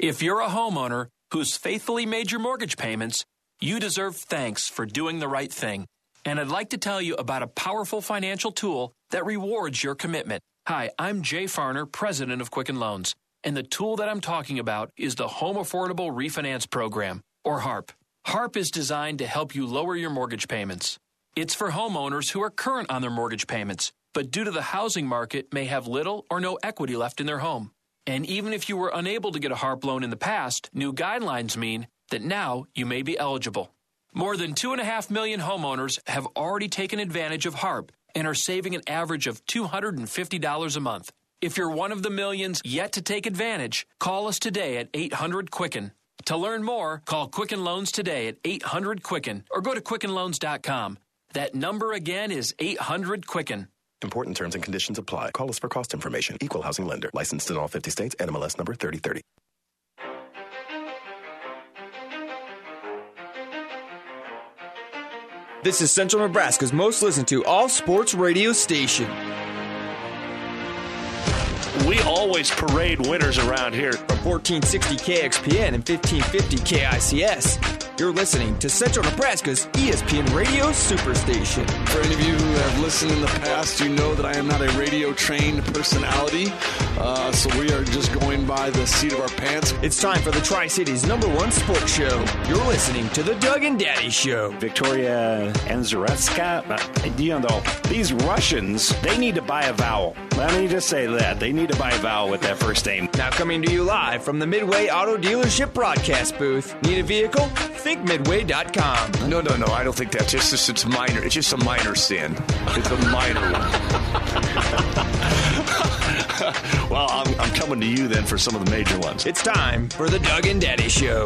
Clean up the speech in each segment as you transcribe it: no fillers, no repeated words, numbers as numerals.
If you're a homeowner who's faithfully made your mortgage payments, you deserve thanks for doing the right thing. And I'd like to tell you about a powerful financial tool that rewards your commitment. Hi, I'm Jay Farner, president of Quicken Loans, and the tool that I'm talking about is the Home Affordable Refinance Program, or HARP. HARP is designed to help you lower your mortgage payments. It's for homeowners who are current on their mortgage payments, but due to the housing market may have little or no equity left in their home. And even if you were unable to get a HARP loan in the past, new guidelines mean that now you may be eligible. More than 2.5 million homeowners have already taken advantage of HARP and are saving an average of $250 a month. If you're one of the millions yet to take advantage, call us today at 800-QUICKEN. To learn more, call Quicken Loans today at 800-QUICKEN or go to QuickenLoans.com. That number again is 800-QUICKEN. Important terms and conditions apply. Call us for cost information. Equal housing lender. Licensed in all 50 states. NMLS number 3030. This is Central Nebraska's most listened to all-sports radio station. We always parade winners around here. From 1460 KXPN and 1550 KICS. You're listening to Central Nebraska's ESPN Radio Superstation. For any of you who have listened in the past, you know that I am not a radio-trained personality, so we are just going by the seat of our pants. It's time for the Tri-Cities #1 sports show. You're listening to the Doug and Daddy Show. Victoria Anzaretska, these Russians, they need to buy a vowel. Let me just say that. They need to buy a vowel with that first name. Now coming to you live from the Midway Auto Dealership broadcast booth. Need a vehicle? Think Midway.com. No, I don't think that's it's minor. It's just a minor sin. It's a minor one. Well, I'm coming to you then for some of the major ones. It's time for the Doug and Daddy Show.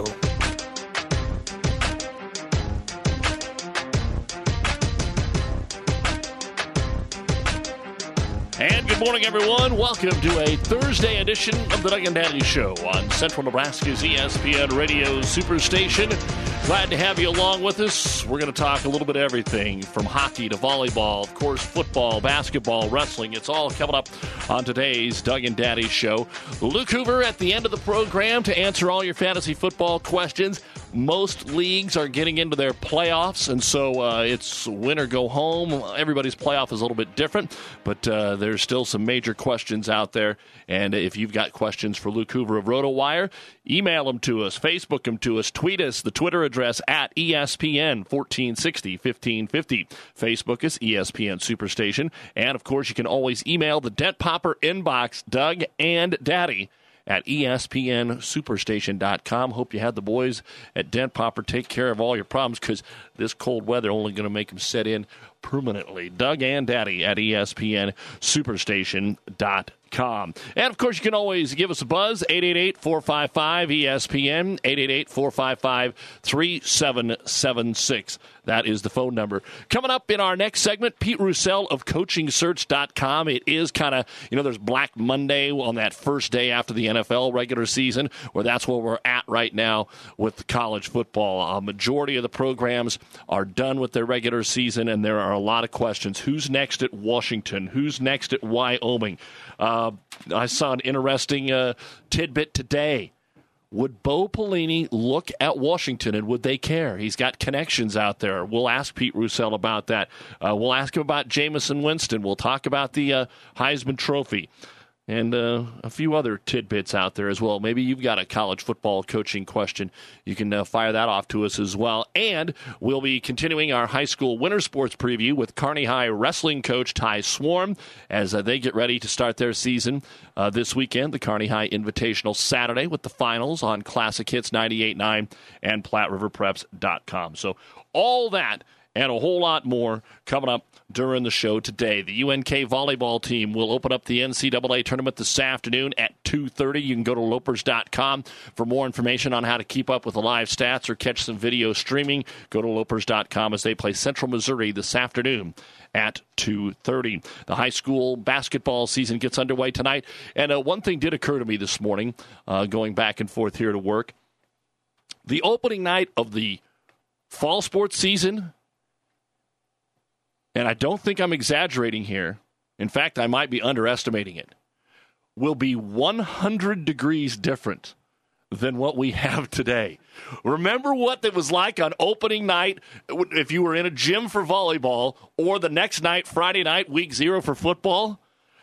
And good morning, everyone. Welcome to a Thursday edition of the Doug and Daddy Show on Central Nebraska's ESPN Radio Superstation. Glad to have you along with us. We're going to talk a little bit of everything from hockey to volleyball, of course, football, basketball, wrestling. It's all coming up on today's Doug and Daddy Show. Luke Hoover at the end of the program to answer all your fantasy football questions. Most leagues are getting into their playoffs, and so it's win or go home. Everybody's playoff is a little bit different, but there's still some major questions out there. And if you've got questions for Luke Hoover of RotoWire, email them to us, Facebook them to us, tweet us, the Twitter address at ESPN 1460 1550. Facebook is ESPN Superstation. And, of course, you can always email the Dent Popper inbox, Doug and Daddy, at ESPNSuperstation.com. Hope you had the boys at Dent Popper take care of all your problems, because this cold weather only going to make them set in permanently. Doug and Daddy at ESPNSuperstation.com. And, of course, you can always give us a buzz, 888-455-ESPN, 888-455-3776. That is the phone number. Coming up in our next segment, Pete Roussel of CoachingSearch.com. It is kind of, there's Black Monday on that first day after the NFL regular season, where that's where we're at right now with college football. A majority of the programs are done with their regular season, and there are a lot of questions. Who's next at Washington? Who's next at Wyoming? I saw an interesting tidbit today. Would Bo Pelini look at Washington, and would they care? He's got connections out there. We'll ask Pete Roussel about that. We'll ask him about Jameis Winston. We'll talk about the Heisman Trophy. And a few other tidbits out there as well. Maybe you've got a college football coaching question. You can fire that off to us as well. And we'll be continuing our high school winter sports preview with Kearney High wrestling coach Ty Swarm as they get ready to start their season this weekend. The Kearney High Invitational Saturday with the finals on Classic Hits 98.9 and PlatteRiverPreps.com. So all that and a whole lot more coming up during the show today. The UNK volleyball team will open up the NCAA tournament this afternoon at 2:30. You can go to Lopers.com for more information on how to keep up with the live stats or catch some video streaming. Go to Lopers.com as they play Central Missouri this afternoon at 2:30. The high school basketball season gets underway tonight. And one thing did occur to me this morning, going back and forth here to work. The opening night of the fall sports season, and I don't think I'm exaggerating here, in fact, I might be underestimating it, will be 100 degrees different than what we have today. Remember what it was like on opening night if you were in a gym for volleyball, or the next night, Friday night, week 0 for football?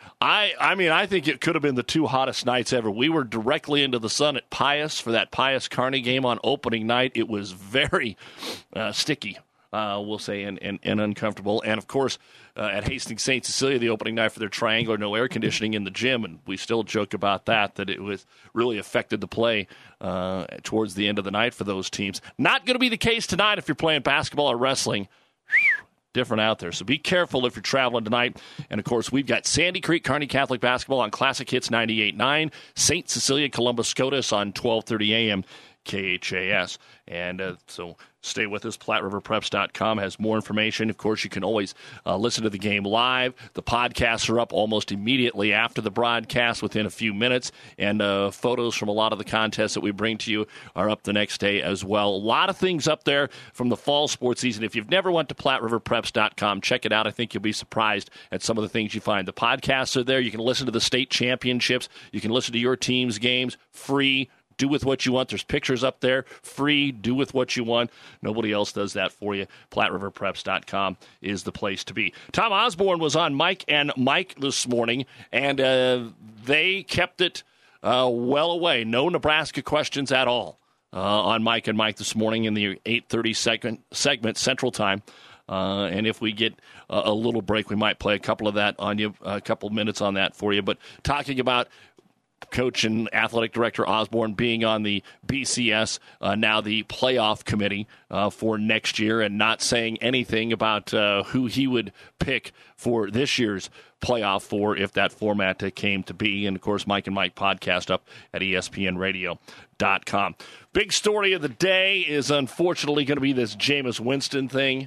I mean, I think it could have been the 2 hottest nights ever. We were directly into the sun at Pius for that Pius-Kearney game on opening night. It was very sticky, we'll say, and uncomfortable. And, of course, at Hastings St. Cecilia, the opening night for their triangular, no air conditioning in the gym, and we still joke about that it was really affected the play towards the end of the night for those teams. Not going to be the case tonight if you're playing basketball or wrestling. Different out there. So be careful if you're traveling tonight. And, of course, we've got Sandy Creek Kearney Catholic basketball on Classic Hits 98.9, St. Cecilia Columbus SCOTUS on 1230 a.m. KHAS. And so stay with us. PlatteRiverPreps.com has more information. Of course, you can always listen to the game live. The podcasts are up almost immediately after the broadcast, within a few minutes. And photos from a lot of the contests that we bring to you are up the next day as well. A lot of things up there from the fall sports season. If you've never went to PlatteRiverPreps.com, check it out. I think you'll be surprised at some of the things you find. The podcasts are there. You can listen to the state championships. You can listen to your team's games free. Do with what you want. There's pictures up there. Free. Do with what you want. Nobody else does that for you. PlatteRiverPreps.com is the place to be. Tom Osborne was on Mike and Mike this morning, and they kept it well away. No Nebraska questions at all on Mike and Mike this morning in the 8:30 segment Central Time. And if we get a little break, we might play a couple of that on you, a couple minutes on that for you. But talking about Coach and athletic director Osborne being on the BCS, now the playoff committee for next year, and not saying anything about who he would pick for this year's playoff for if that format came to be. And, of course, Mike and Mike podcast up at ESPNradio.com. Big story of the day is unfortunately going to be this Jameis Winston thing.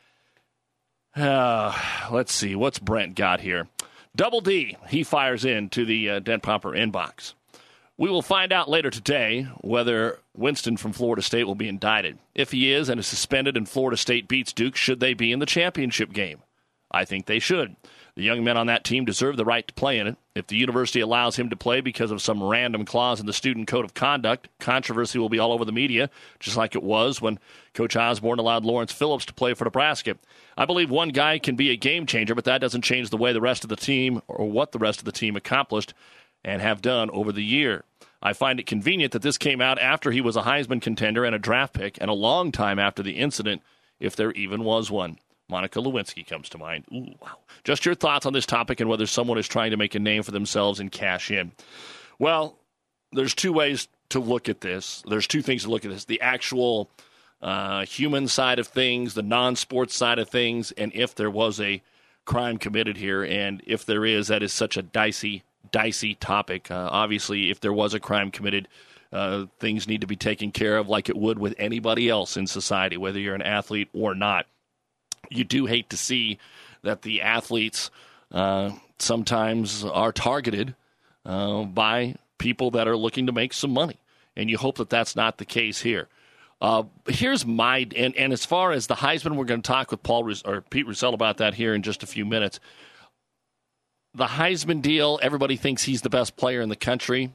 Let's see. What's Brent got here? Double D, he fires into the Dent Popper inbox. We will find out later today whether Winston from Florida State will be indicted. If he is and is suspended and Florida State beats Duke, should they be in the championship game? I think they should. The young men on that team deserve the right to play in it. If the university allows him to play because of some random clause in the student code of conduct, controversy will be all over the media, just like it was when Coach Osborne allowed Lawrence Phillips to play for Nebraska. I believe one guy can be a game changer, but that doesn't change the way the rest of the team or what the rest of the team accomplished and have done over the year. I find it convenient that this came out after he was a Heisman contender and a draft pick, and a long time after the incident, if there even was one. Monica Lewinsky comes to mind. Ooh, wow. Just your thoughts on this topic and whether someone is trying to make a name for themselves and cash in. Well, there's two ways to look at this. There's two things to look at this. The actual human side of things, the non-sports side of things, and if there was a crime committed here. And if there is, that is such a dicey topic. Obviously, if there was a crime committed, things need to be taken care of like it would with anybody else in society, whether you're an athlete or not. You do hate to see that the athletes sometimes are targeted by people that are looking to make some money, and you hope that that's not the case here. Here's my and as far as the Heisman, we're going to talk with Pete Roussel about that here in just a few minutes. The Heisman deal, everybody thinks he's the best player in the country.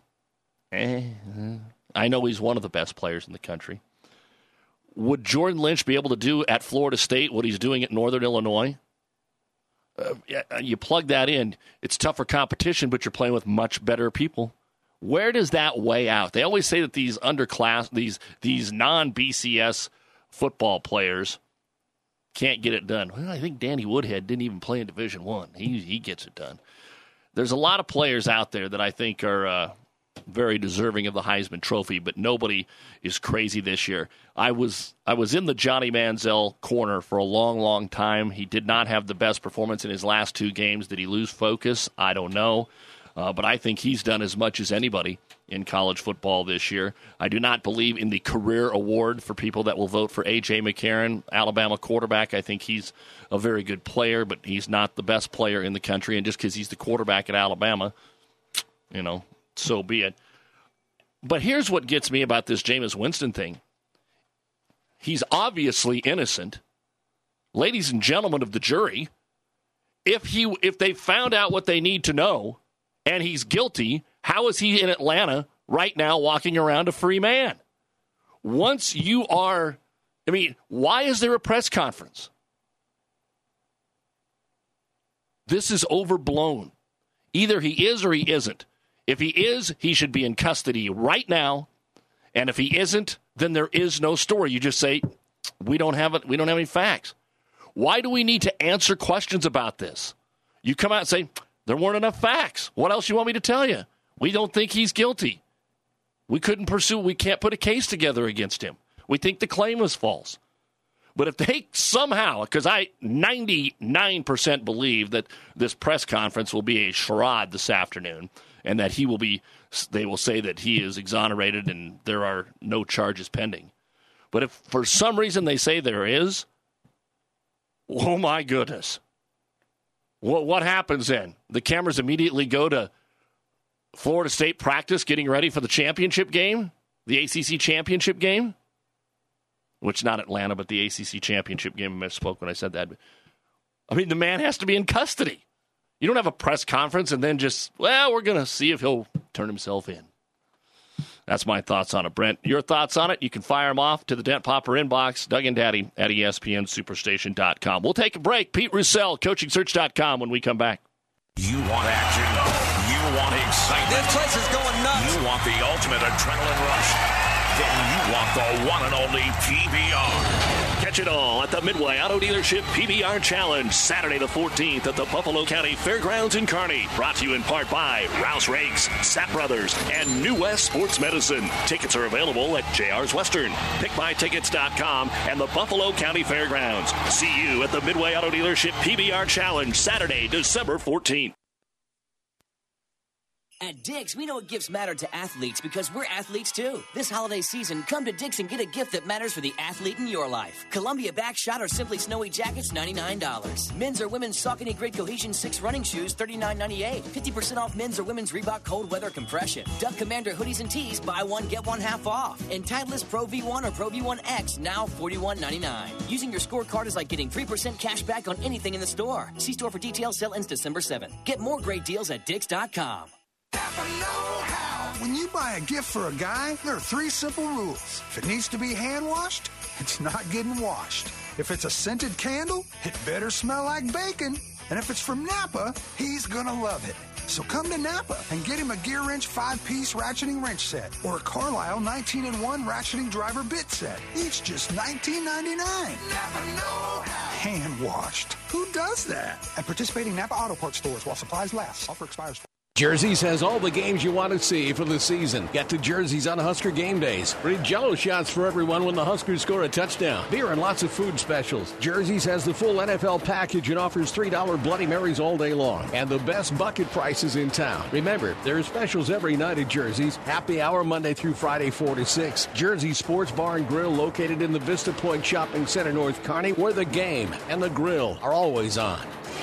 I know he's one of the best players in the country. Would Jordan Lynch be able to do at Florida State what he's doing at Northern Illinois? You plug that in, it's tougher competition, but you're playing with much better people. Where does that weigh out? They always say that these underclass, these non-BCS football players can't get it done. Well, I think Danny Woodhead didn't even play in Division I. He gets it done. There's a lot of players out there that I think are very deserving of the Heisman Trophy, but nobody is crazy this year. I was in the Johnny Manziel corner for a long, long time. He did not have the best performance in his last two games. Did he lose focus? I don't know. But I think he's done as much as anybody in college football this year. I do not believe in the career award for people that will vote for A.J. McCarron, Alabama quarterback. I think he's a very good player, but he's not the best player in the country. And just because he's the quarterback at Alabama, so be it. But here's what gets me about this Jameis Winston thing. He's obviously innocent. Ladies and gentlemen of the jury, if they found out what they need to know and he's guilty, how is he in Atlanta right now walking around a free man. Once you are, why is there a press conference? This is overblown. Either he is or he isn't. If he is, he should be in custody right now. And if he isn't, then there is no story. You just say, we don't have it. We don't have any facts. Why do we need to answer questions about this? You come out and say, there weren't enough facts. What else you want me to tell you? We don't think he's guilty. We can't put a case together against him. We think the claim was false. But if they somehow, because I 99% believe that this press conference will be a charade this afternoon, and that they will say that he is exonerated and there are no charges pending. But if for some reason they say there is, oh my goodness. What happens then? The cameras immediately go to Florida State practice getting ready for the championship game, the ACC championship game, which not Atlanta, but the ACC championship game. I misspoke when I said that. The man has to be in custody. You don't have a press conference and then just, we're going to see if he'll turn himself in. That's my thoughts on it, Brent. Your thoughts on it, you can fire them off to the Dent Popper inbox, Doug and Daddy at ESPNSuperstation.com. We'll take a break. Pete Roussel, CoachingSearch.com when we come back. You want action. You want excitement. This place is going nuts. You want the ultimate adrenaline rush. Then you want the one and only PBR. Catch it all at the Midway Auto Dealership PBR Challenge, Saturday the 14th at the Buffalo County Fairgrounds in Kearney. Brought to you in part by Rouse Rakes, Sapp Brothers, and New West Sports Medicine. Tickets are available at JR's Western, PickMyTickets.com, and the Buffalo County Fairgrounds. See you at the Midway Auto Dealership PBR Challenge, Saturday, December 14th. At Dick's, we know gifts matter to athletes because we're athletes too. This holiday season, come to Dick's and get a gift that matters for the athlete in your life. Columbia Backshot or Simply Snowy Jackets, $99. Men's or women's Saucony Grid Cohesion 6 running shoes, $39.98. 50% off men's or women's Reebok Cold Weather Compression. Duck Commander hoodies and tees, buy one, get one half off. And Titleist Pro V1 or Pro V1X, now $41.99. Using your scorecard is like getting 3% cash back on anything in the store. See store for details, sale ends December 7th. Get more great deals at Dicks.com. When you buy a gift for a guy, there are 3 simple rules. If it needs to be hand washed, it's not getting washed. If it's a scented candle, it better smell like bacon. And if it's from Napa, he's gonna love it. So come to Napa and get him a Gear Wrench 5-piece ratcheting wrench set or a Carlisle 19-in-1 ratcheting driver bit set. Each just $19.99. Napa know-how. Hand washed. Who does that? At participating Napa Auto Parts stores while supplies last. Offer expires. Jerseys has all the games you want to see for the season. Get to Jerseys on Husker game days. Free Jell-O shots for everyone when the Huskers score a touchdown. Beer and lots of food specials. Jerseys has the full NFL package and offers $3 Bloody Marys all day long. And the best bucket prices in town. Remember, there are specials every night at Jerseys. Happy hour Monday through Friday, 4 to 6. Jersey Sports Bar and Grill located in the Vista Point Shopping Center, North Kearney, where the game and the grill are always on.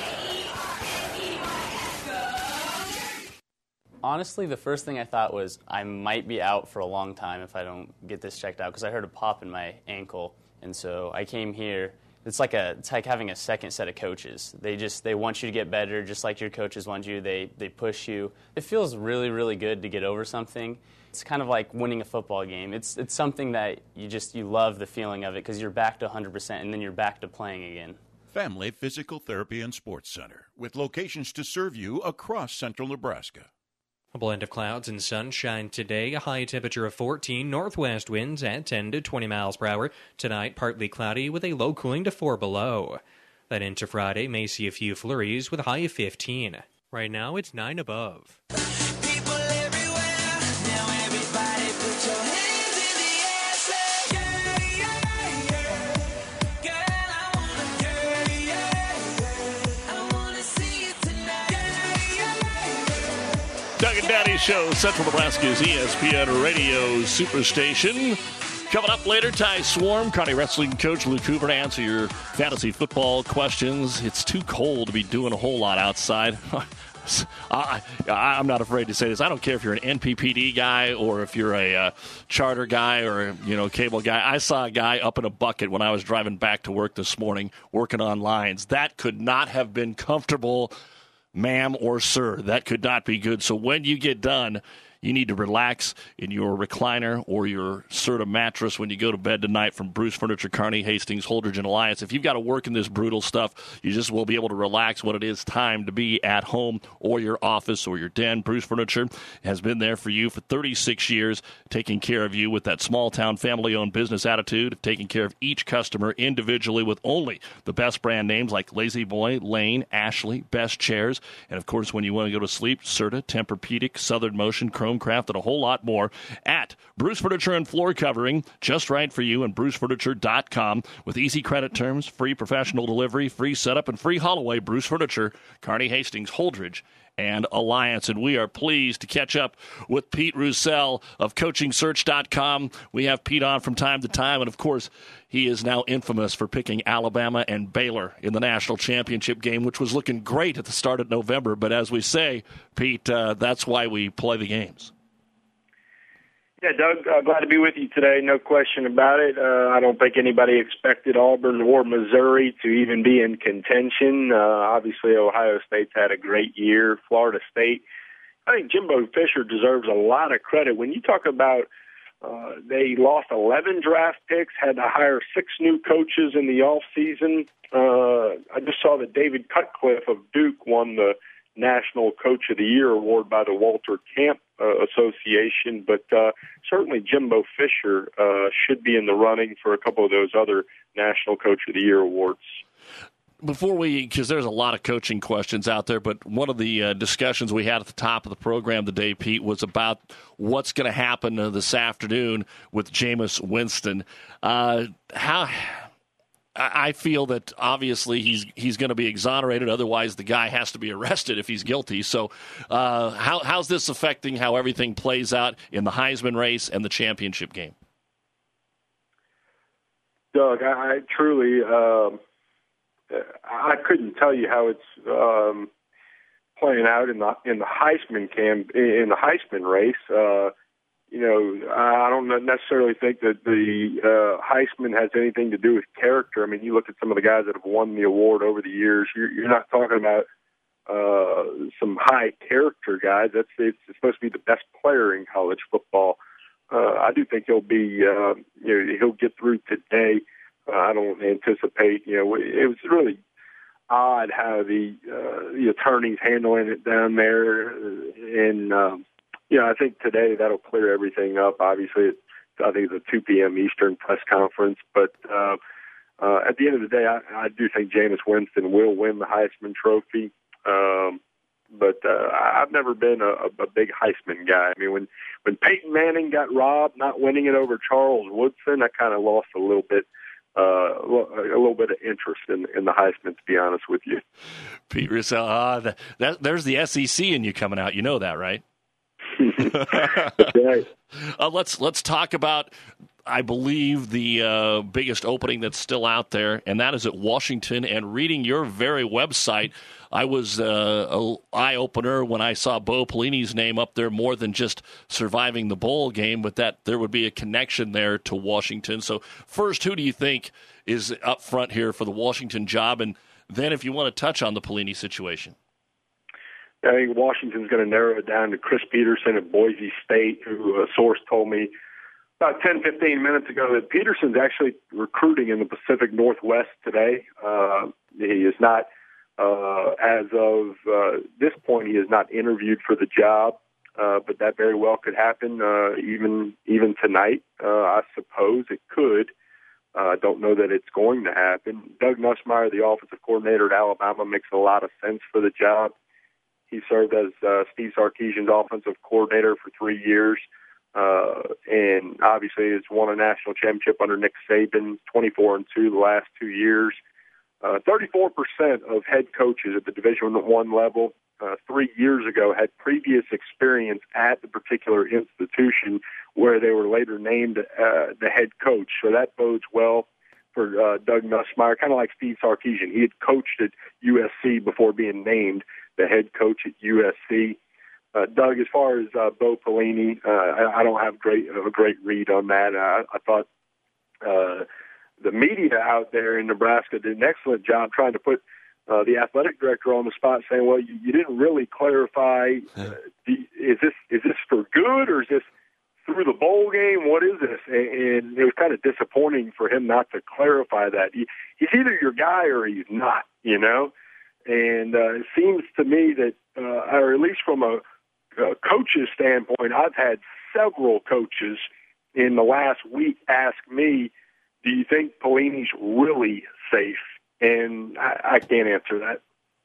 Honestly, the first thing I thought was I might be out for a long time if I don't get this checked out because I heard a pop in my ankle. And so I came here. It's like having a second set of coaches. They want you to get better just like your coaches want you. They push you. It feels really, really good to get over something. It's kind of like winning a football game. It's something that you love the feeling of it because you're back to 100% and then you're back to playing again. Family Physical Therapy and Sports Center with locations to serve you across central Nebraska. A blend of clouds and sunshine today, a high temperature of 14, northwest winds at 10 to 20 miles per hour. Tonight, partly cloudy with a low cooling to 4 below. Then into Friday, may see a few flurries with a high of 15. Right now, it's 9 above. People everywhere, now everybody put your hands in the air, say yeah, yeah, yeah. Girl, I wanna, yeah, yeah. I wanna see you tonight, yeah, yeah. Doug and Daddy Show, Central Nebraska's ESPN Radio Superstation. Coming up later, Ty Swarm, Kearney Wrestling coach Luke Hoover to answer your fantasy football questions. It's too cold to be doing a whole lot outside. I'm not afraid to say this. I don't care if you're an NPPD guy or if you're a charter guy or cable guy. I saw a guy up in a bucket when I was driving back to work this morning working on lines. That could not have been comfortable, ma'am or sir. That could not be good. So when you get done, you need to relax in your recliner or your Serta mattress when you go to bed tonight from Bruce Furniture, Kearney, Hastings, Holdridge, and Alliance. If you've got to work in this brutal stuff, you just will be able to relax when it is time to be at home or your office or your den. Bruce Furniture has been there for you for 36 years, taking care of you with that small-town, family-owned business attitude of taking care of each customer individually with only the best brand names like Lazy Boy, Lane, Ashley, Best Chairs, and, of course, when you want to go to sleep, Serta, Tempur-Pedic, Southern Motion, Chromecraft, and a whole lot more at Bruce Furniture and Floor Covering, just right for you, and brucefurniture.com with easy credit terms, free professional delivery, free setup, and free haul-away. Bruce Furniture, Kearney, Hastings, Holdridge, and Alliance. And we are pleased to catch up with Pete Roussel of CoachingSearch.com. We have Pete on from time to time, and, of course, he is now infamous for picking Alabama and Baylor in the national championship game, which was looking great at the start of November. But as we say, Pete, that's why we play the games. Yeah, Doug, glad to be with you today. No question about it. I don't think anybody expected Auburn or Missouri to even be in contention. Obviously, Ohio State's had a great year. Florida State, I think Jimbo Fisher deserves a lot of credit. When you talk about they lost 11 draft picks, had to hire 6 new coaches in the offseason. I just saw that David Cutcliffe of Duke won the National Coach of the Year award by the Walter Camp Association, but certainly Jimbo Fisher should be in the running for a couple of those other National Coach of the Year awards. Because there's a lot of coaching questions out there, but one of the discussions we had at the top of the program today, Pete, was about what's going to happen this afternoon with Jameis Winston. I feel that obviously he's going to be exonerated. Otherwise, the guy has to be arrested if he's guilty. So how's this affecting how everything plays out in the Heisman race and the championship game? Doug, I truly I couldn't tell you how it's playing out in the Heisman race. I don't necessarily think that the Heisman has anything to do with character. I mean, you look at some of the guys that have won the award over the years. You're not talking about some high character guys. It's supposed to be the best player in college football. I do think he'll be. He'll get through today. I don't anticipate. It was really odd how the attorneys handling it down there, and I think today that'll clear everything up. Obviously, I think it's a 2 p.m. Eastern press conference, but at the end of the day, I do think Jameis Winston will win the Heisman Trophy. But I've never been a big Heisman guy. I mean, when Peyton Manning got robbed, not winning it over Charles Woodson, I kind of lost a little bit of interest in the Heisman, to be honest with you. Pete Roussel, there's the SEC in you coming out. You know that, right? Right. Let's talk about, I believe, the biggest opening that's still out there, and that is at Washington. And reading your very website, I was an eye-opener when I saw Bo Pelini's name up there more than just surviving the bowl game, but that there would be a connection there to Washington. So first, who do you think is up front here for the Washington job? And then if you want to touch on the Pelini situation. I think Washington's going to narrow it down to Chris Peterson at Boise State, who a source told me about 10, 15 minutes ago that Peterson's actually recruiting in the Pacific Northwest today. He is not, as of this point, he is not interviewed for the job, but that very well could happen even tonight. I suppose it could. I don't know that it's going to happen. Doug Nussmeier, the offensive coordinator at Alabama, makes a lot of sense for the job. He served as Steve Sarkisian's offensive coordinator for 3 years, and obviously has won a national championship under Nick Saban, 24-2 the last 2 years. 34% of head coaches at the Division I level 3 years ago had previous experience at the particular institution where they were later named the head coach. So that bodes well for Doug Nussmeier, kind of like Steve Sarkisian. He had coached at USC before being named the head coach at USC. Doug, as far as Bo Pelini, I don't have a great read on that. I thought the media out there in Nebraska did an excellent job trying to put the athletic director on the spot saying, well, you didn't really clarify, is this for good or is this through the bowl game? What is this? And it was kind of disappointing for him not to clarify that. He's either your guy or he's not, you know? And it seems to me that, or at least from a coach's standpoint, I've had several coaches in the last week ask me, do you think Pelini's really safe? And I can't answer that.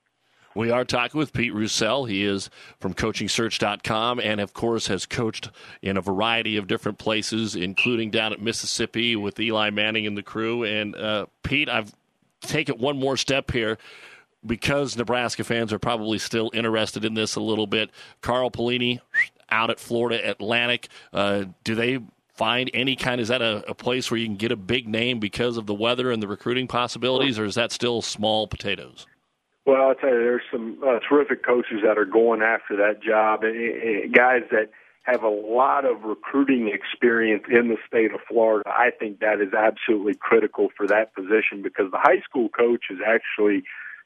We are talking with Pete Roussel. He is from CoachingSearch.com and, of course, has coached in a variety of different places, including down at Mississippi with Eli Manning and the crew. And, Pete, I've taken it one more step here because Nebraska fans are probably still interested in this a little bit. Carl Pelini out at Florida Atlantic. Do they find any kind, is that a place where you can get a big name because of the weather and the recruiting possibilities, or is that still small potatoes? Well, I'll tell you, there's some terrific coaches that are going after that job, and guys that have a lot of recruiting experience in the state of Florida. I think that is absolutely critical for that position because the high school coach is actually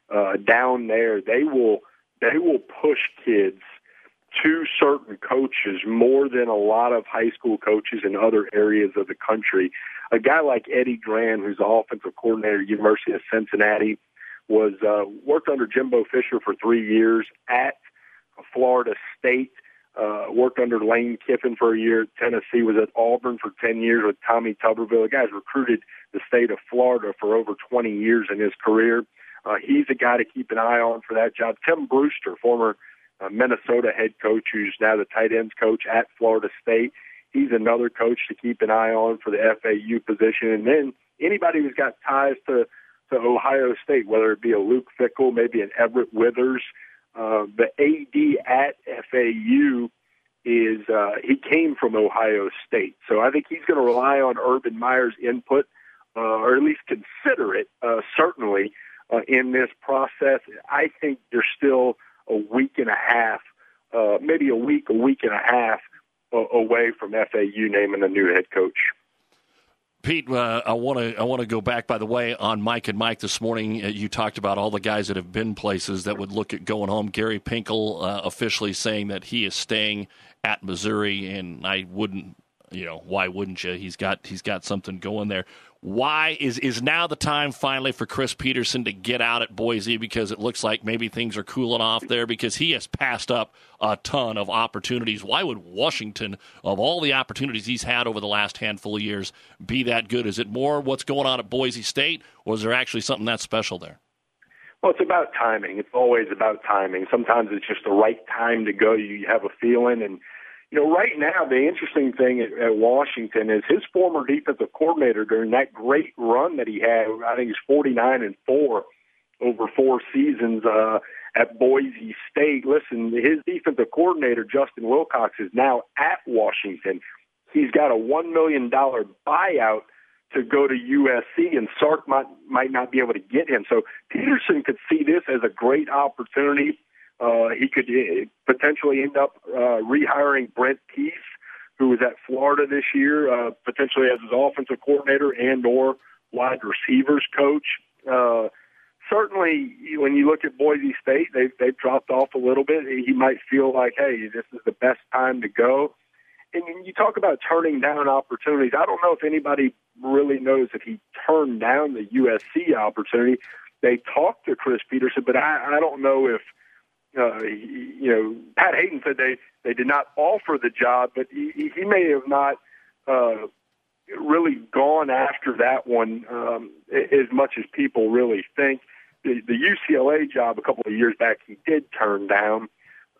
down there. They will push kids to certain coaches more than a lot of high school coaches in other areas of the country. A guy like Eddie Gran, who's the offensive coordinator at University of Cincinnati, was worked under Jimbo Fisher for 3 years at Florida State, worked under Lane Kiffin for a year at Tennessee, was at Auburn for 10 years with Tommy Tuberville. The guy's recruited the state of Florida for over 20 years in his career. He's a guy to keep an eye on for that job. Tim Brewster, former Minnesota head coach, who's now the tight ends coach at Florida State. He's another coach to keep an eye on for the FAU position. And then anybody who's got ties to Ohio State, whether it be a Luke Fickell, maybe an Everett Withers. The AD at FAU is he came from Ohio State. So I think he's going to rely on Urban Meyer's input, or at least consider it, certainly, in this process. I think there's still a week and a half, maybe a week and a half away from FAU naming a new head coach. Pete, I want to go back, by the way, on Mike and Mike this morning. You talked about all the guys that have been places that would look at going home. Gary Pinkel officially saying that he is staying at Missouri, and I wouldn't, why wouldn't you? He's got something going there. Why is now the time finally for Chris Petersen to get out at Boise, because it looks like maybe things are cooling off there, because he has passed up a ton of opportunities. Why would Washington, of all the opportunities he's had over the last handful of years, be that good? Is it more what's going on at Boise State, or is there actually something that's special there? Well, it's about timing. It's always about timing. Sometimes it's just the right time to go. You have a feeling, and right now, the interesting thing at Washington is his former defensive coordinator during that great run that he had. I think he's 49-4 over 4 seasons at Boise State. Listen, his defensive coordinator, Justin Wilcox, is now at Washington. He's got a $1 million buyout to go to USC, and Sark might not be able to get him. So Petersen could see this as a great opportunity. He could potentially end up rehiring Brent Peace, who was at Florida this year, potentially as his offensive coordinator and or wide receivers coach. Certainly, when you look at Boise State, they've dropped off a little bit. He might feel like, hey, this is the best time to go. And you talk about turning down opportunities. I don't know if anybody really knows if he turned down the USC opportunity. They talked to Chris Petersen, but I don't know if Pat Hayden said they did not offer the job, but he may have not really gone after that one as much as people really think. The UCLA job a couple of years back, he did turn down.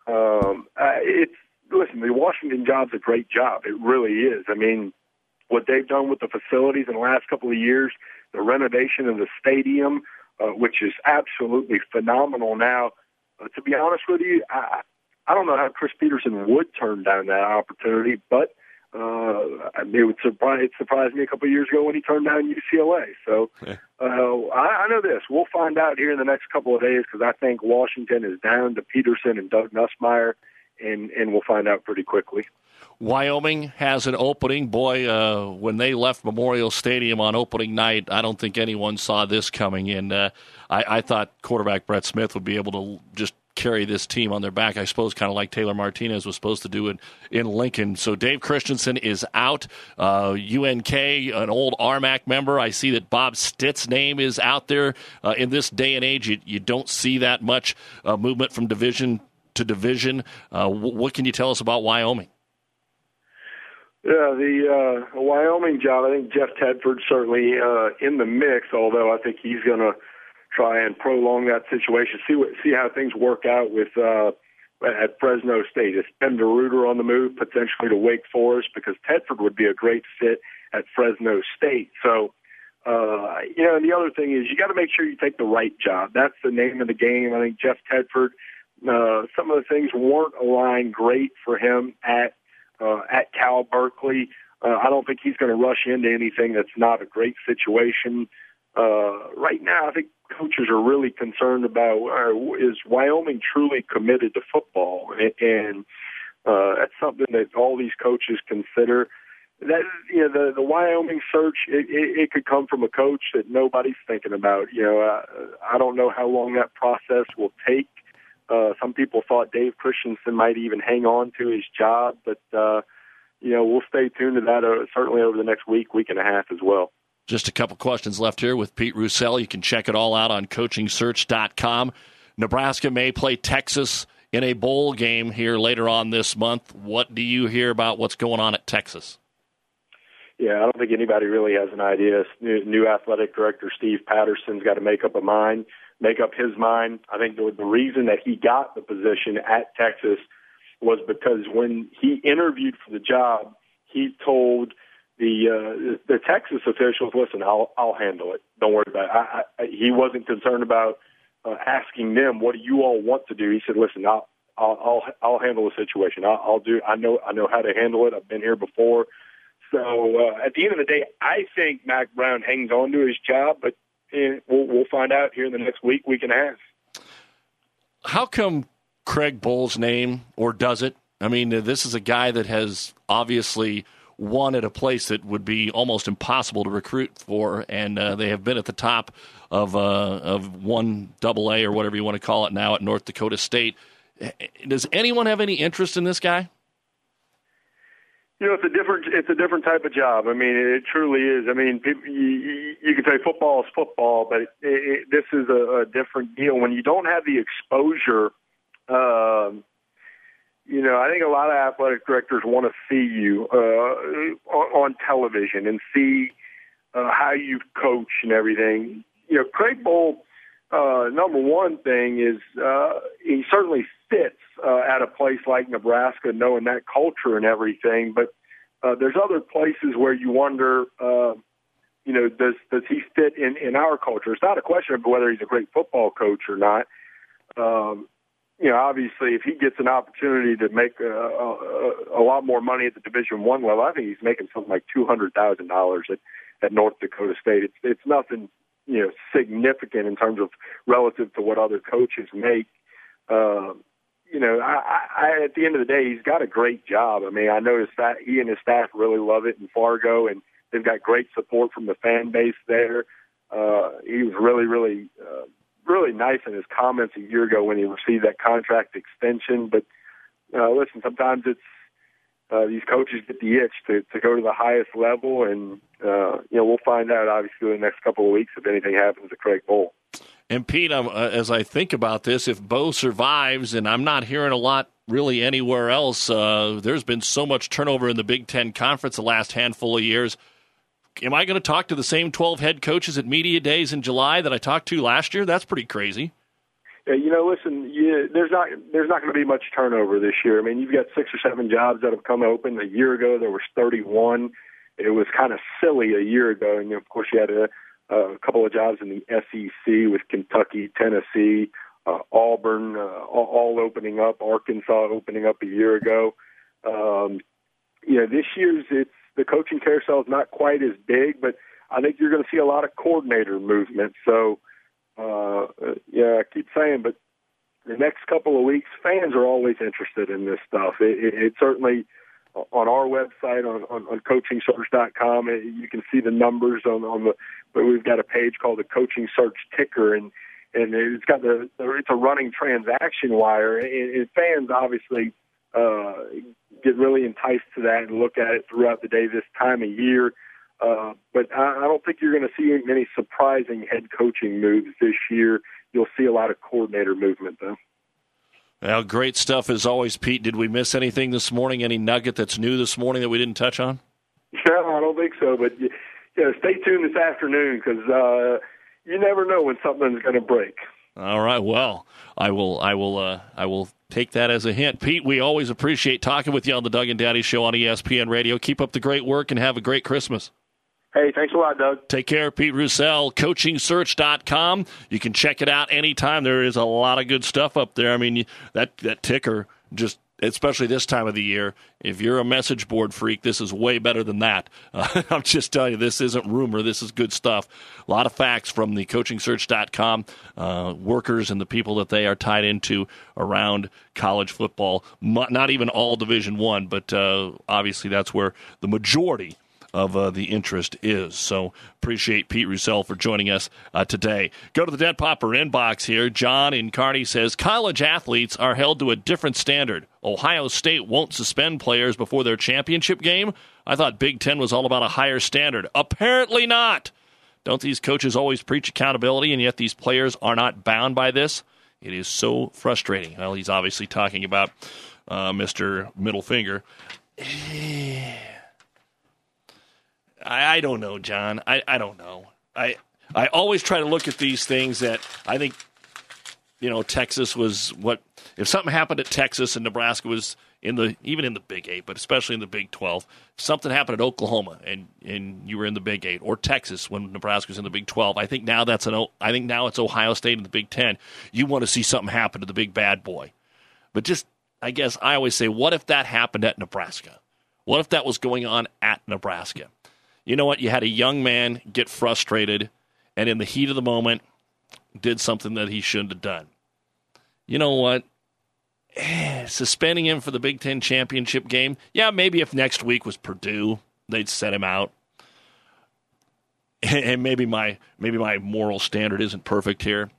Listen, the Washington job's a great job. It really is. I mean, what they've done with the facilities in the last couple of years, the renovation of the stadium, which is absolutely phenomenal now. To be honest with you, I don't know how Chris Petersen would turn down that opportunity, but it surprised me a couple of years ago when he turned down UCLA. So I know this. We'll find out here in the next couple of days, because I think Washington is down to Petersen and Doug Nussmeier, and we'll find out pretty quickly. Wyoming has an opening. Boy, when they left Memorial Stadium on opening night, I don't think anyone saw this coming. And I thought quarterback Brett Smith would be able to just carry this team on their back, I suppose, kind of like Taylor Martinez was supposed to do in Lincoln. So Dave Christensen is out. UNK, an old RMAC member. I see that Bob Stitt's name is out there. In this day and age, you don't see that much movement from division to division. What can you tell us about Wyoming? Yeah, the Wyoming job, I think Jeff Tedford's certainly in the mix, although I think he's going to try and prolong that situation, see how things work out with at Fresno State. Is Ben DeRuiter on the move, potentially to Wake Forest, because Tedford would be a great fit at Fresno State. So, and the other thing is you got to make sure you take the right job. That's the name of the game. I think Jeff Tedford, some of the things weren't aligned great for him at Cal Berkeley. I don't think he's going to rush into anything that's not a great situation. Right now, I think coaches are really concerned about is Wyoming truly committed to football, and that's something that all these coaches consider. That the Wyoming search, it could come from a coach that nobody's thinking about. I don't know how long that process will take. Some people thought Dave Christensen might even hang on to his job, but we'll stay tuned to that certainly over the next week and a half as well. Just a couple questions left here with Pete Roussel. You can check it all out on coachingsearch.com. Nebraska may play Texas in a bowl game here later on this month. What do you hear about what's going on at Texas? Yeah, I don't think anybody really has an idea. New athletic director Steve Patterson's got to make up his mind. I think the reason that he got the position at Texas was because when he interviewed for the job, he told the Texas officials, listen, I'll handle it. Don't worry about it. He wasn't concerned about asking them, what do you all want to do? He said, listen, I'll handle the situation. I know how to handle it. I've been here before. So at the end of the day, I think Mack Brown hangs on to his job, but we'll find out here in the next week and a half. How come Craig Bohl's name, or does it? I mean, this is a guy that has obviously won at a place that would be almost impossible to recruit for, and they have been at the top of 1AA or whatever you want to call it now at North Dakota State. Does anyone have any interest in this guy? It's a different type of job. I mean, it truly is. I mean, you can say football is football, but this is a different deal. When you don't have the exposure, I think a lot of athletic directors want to see you on television and see how you coach and everything. Craig Bohl, number one thing is he certainly fits at a place like Nebraska, knowing that culture and everything. But there's other places where you wonder, does he fit in our culture? It's not a question of whether he's a great football coach or not. Obviously, if he gets an opportunity to make a lot more money at the Division I level, I think he's making something like $200,000 at North Dakota State. It's nothing, significant in terms of relative to what other coaches make. At the end of the day, he's got a great job. I mean, I noticed that he and his staff really love it in Fargo, and they've got great support from the fan base there. He was really, really, really nice in his comments a year ago when he received that contract extension. But listen, sometimes it's these coaches get the itch to go to the highest level, and we'll find out obviously in the next couple of weeks if anything happens to Craig Bohl. And Pete, as I think about this, if Bo survives, and I'm not hearing a lot really anywhere else, there's been so much turnover in the Big Ten Conference the last handful of years. Am I going to talk to the same 12 head coaches at media days in July that I talked to last year? That's pretty crazy. Yeah, listen, there's not going to be much turnover this year. I mean, you've got 6 or 7 jobs that have come open. A year ago, there was 31. It was kind of silly a year ago. And, of course, you had a couple of jobs in the SEC with Kentucky, Tennessee, Auburn, all opening up, Arkansas opening up a year ago. This year's the coaching carousel is not quite as big, but I think you're going to see a lot of coordinator movement. So, I keep saying, but the next couple of weeks, fans are always interested in this stuff. It certainly on our website on coachingsearch.com. You can see the numbers but we've got a page called the Coaching Search Ticker, and it's got it's a running transaction wire, and fans obviously get really enticed to that and look at it throughout the day this time of year. But I don't think you're going to see many surprising head coaching moves this year. You'll see a lot of coordinator movement, though. Well, great stuff as always, Pete. Did we miss anything this morning? Any nugget that's new this morning that we didn't touch on? No, I don't think so. But stay tuned this afternoon because you never know when something's going to break. All right. Well, I will take that as a hint. Pete, we always appreciate talking with you on the Doug and Daddy Show on ESPN Radio. Keep up the great work and have a great Christmas. Hey, thanks a lot, Doug. Take care. Pete Roussel, coachingsearch.com. You can check it out anytime. There is a lot of good stuff up there. I mean, that ticker, just especially this time of the year, if you're a message board freak, this is way better than that. I'm just telling you, this isn't rumor. This is good stuff. A lot of facts from the coachingsearch.com workers and the people that they are tied into around college football. Not even all Division I, but obviously that's where the majority of the interest is. So appreciate Pete Roussel for joining us today. Go to the Dead Popper inbox here. John in Kearney says, college athletes are held to a different standard. Ohio State won't suspend players before their championship game. I thought Big Ten was all about a higher standard. Apparently not. Don't these coaches always preach accountability, and yet these players are not bound by this? It is so frustrating. Well, he's obviously talking about Mr. Middle Finger. I don't know, John. I don't know. I always try to look at these things that I think, Texas was what – if something happened at Texas and Nebraska was even in the Big 8, but especially in the Big 12, if something happened at Oklahoma and you were in the Big 8, or Texas when Nebraska was in the Big 12, I think now it's Ohio State in the Big 10. You want to see something happen to the big bad boy. But just, I guess I always say, what if that happened at Nebraska? What if that was going on at Nebraska? You know what? You had a young man get frustrated and in the heat of the moment did something that he shouldn't have done. You know what? Suspending him for the Big Ten championship game, yeah, maybe if next week was Purdue, they'd set him out. And maybe my moral standard isn't perfect here.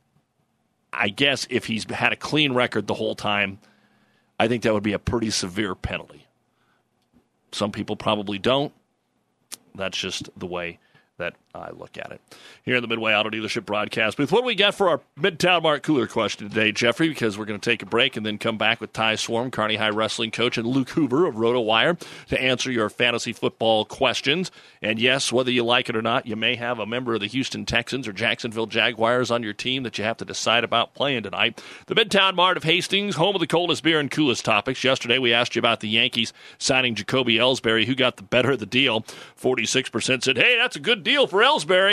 I guess if he's had a clean record the whole time, I think that would be a pretty severe penalty. Some people probably don't. That's just the way that I look at it. Here in the Midway Auto Dealership broadcast booth, what do we got for our Midtown Mart Cooler question today, Jeffrey? Because we're going to take a break and then come back with Ty Swarm, Kearney High Wrestling coach, and Luke Hoover of RotoWire to answer your fantasy football questions. And yes, whether you like it or not, you may have a member of the Houston Texans or Jacksonville Jaguars on your team that you have to decide about playing tonight. The Midtown Mart of Hastings, home of the coldest beer and coolest topics. Yesterday we asked you about the Yankees signing Jacoby Ellsbury. Who got the better of the deal? 46% said, hey, that's a good deal for Ellsbury.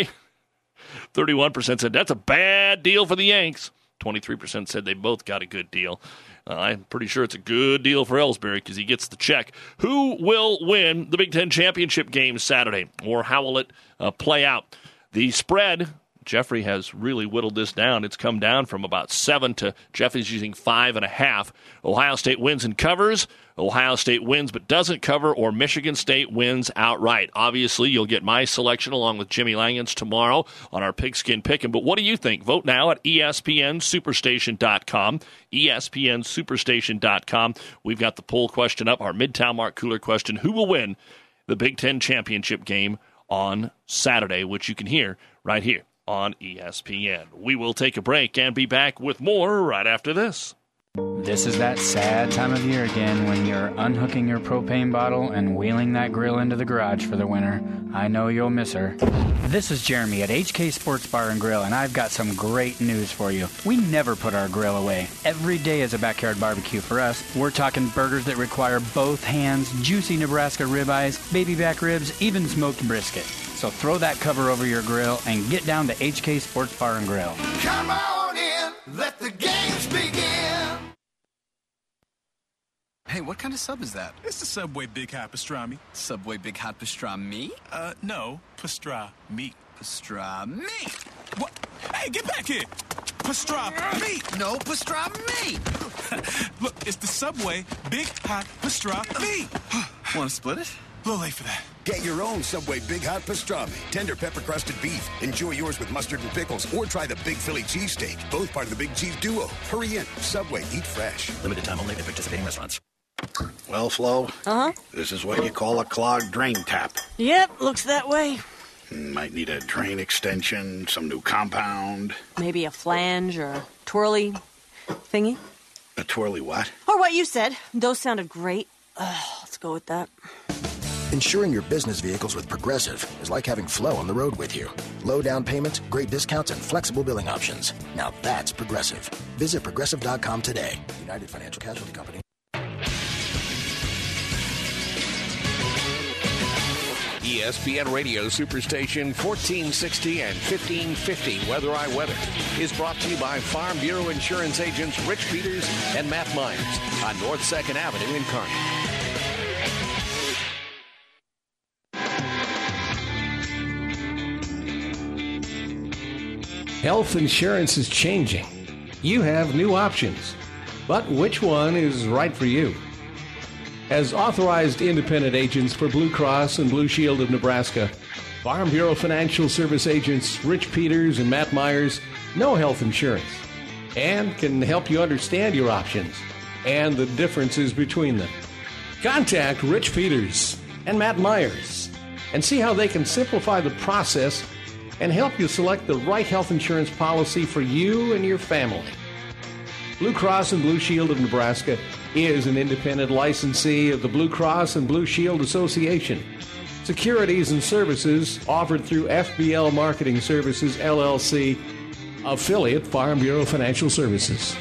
31% said that's a bad deal for the Yanks. 23% said they both got a good deal. I'm pretty sure it's a good deal for Ellsbury because he gets the check. Who will win the Big Ten championship game Saturday, or how will it play out? The spread, Jeffrey has really whittled this down. It's come down from about 7 to Jeffrey's using 5.5. Ohio State wins and covers. Ohio State wins but doesn't cover, or Michigan State wins outright. Obviously, you'll get my selection along with Jimmy Langen's tomorrow on our Pigskin Pick'em. But what do you think? Vote now at ESPNSuperstation.com. ESPNSuperstation.com. We've got the poll question up, our Midtown Mart Cooler question. Who will win the Big Ten championship game on Saturday, which you can hear right here on ESPN. We will take a break and be back with more right after this. This is that sad time of year again when you're unhooking your propane bottle and wheeling that grill into the garage for the winter. I know you'll miss her. This is Jeremy at HK Sports Bar and Grill, and I've got some great news for you. We never put our grill away. Every day is a backyard barbecue for us. We're talking burgers that require both hands, juicy Nebraska ribeyes, baby back ribs, even smoked brisket. So throw that cover over your grill and get down to HK Sports Bar and Grill. Come on in, let the games begin. Hey, what kind of sub is that? It's the Subway Big Hot Pastrami. Subway Big Hot Pastrami? No, pastrami. Pastrami? What? Hey, get back here! pastrami. No pastrami. Look, it's the Subway Big Hot Pastrami. Want to split it? A little late for that. Get your own Subway Big Hot Pastrami. Tender pepper-crusted beef. Enjoy yours with mustard and pickles. Or try the Big Philly Cheesesteak. Both part of the Big Cheese Duo. Hurry in. Subway. Eat fresh. Limited time only at participating restaurants. Well, Flo, Uh-huh. this is what you call a clogged drain tap. Yep, looks that way. Might need a drain extension, some new compound. Maybe a flange or a twirly thingy. A twirly what? Or what you said. Those sounded great. Let's go with that. Insuring your business vehicles with Progressive is like having Flo on the road with you. Low down payments, great discounts, and flexible billing options. Now that's Progressive. Visit Progressive.com today. United Financial Casualty Company. ESPN Radio Superstation 1460 and 1550 Weather I Weather is brought to you by Farm Bureau Insurance agents Rich Peters and Matt Myers on North 2nd Avenue in Kearney. Health insurance is changing. You have new options. But which one is right for you? As authorized independent agents for Blue Cross and Blue Shield of Nebraska, Farm Bureau Financial Service agents Rich Peters and Matt Myers know health insurance and can help you understand your options and the differences between them. Contact Rich Peters and Matt Myers and see how they can simplify the process and help you select the right health insurance policy for you and your family. Blue Cross and Blue Shield of Nebraska is an independent licensee of the Blue Cross and Blue Shield Association. Securities and services offered through FBL Marketing Services, LLC, affiliate Farm Bureau Financial Services.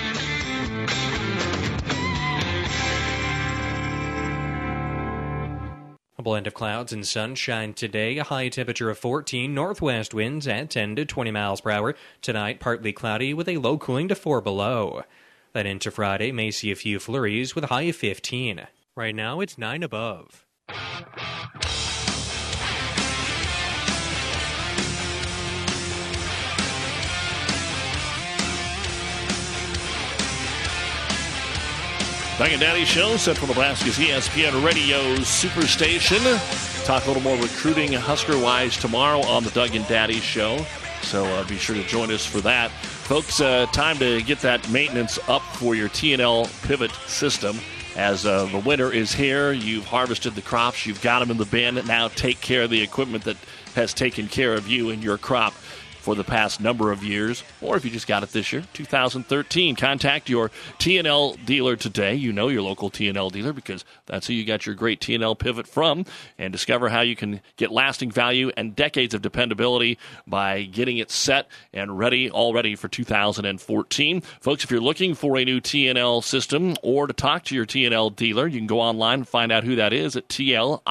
A blend of clouds and sunshine today, a high temperature of 14, northwest winds at 10 to 20 miles per hour. Tonight, partly cloudy with a low cooling to 4 below. Then into Friday, may see a few flurries with a high of 15. Right now, it's 9 above. Doug and Daddy Show, Central Nebraska's ESPN Radio Superstation. Talk a little more recruiting Husker-wise tomorrow on the Doug and Daddy Show. So be sure to join us for that. Folks, time to get that maintenance up for your T&L pivot system. As the winter is here, you've harvested the crops, you've got them in the bin. Now take care of the equipment that has taken care of you and your crop for the past number of years, or if you just got it this year, 2013. Contact your T&L dealer today. You know your local T&L dealer because that's who you got your great T&L pivot from, and discover how you can get lasting value and decades of dependability by getting it set and ready already for 2014. Folks, if you're looking for a new T&L system or to talk to your T&L dealer, you can go online and find out who that is at TLIRR.com.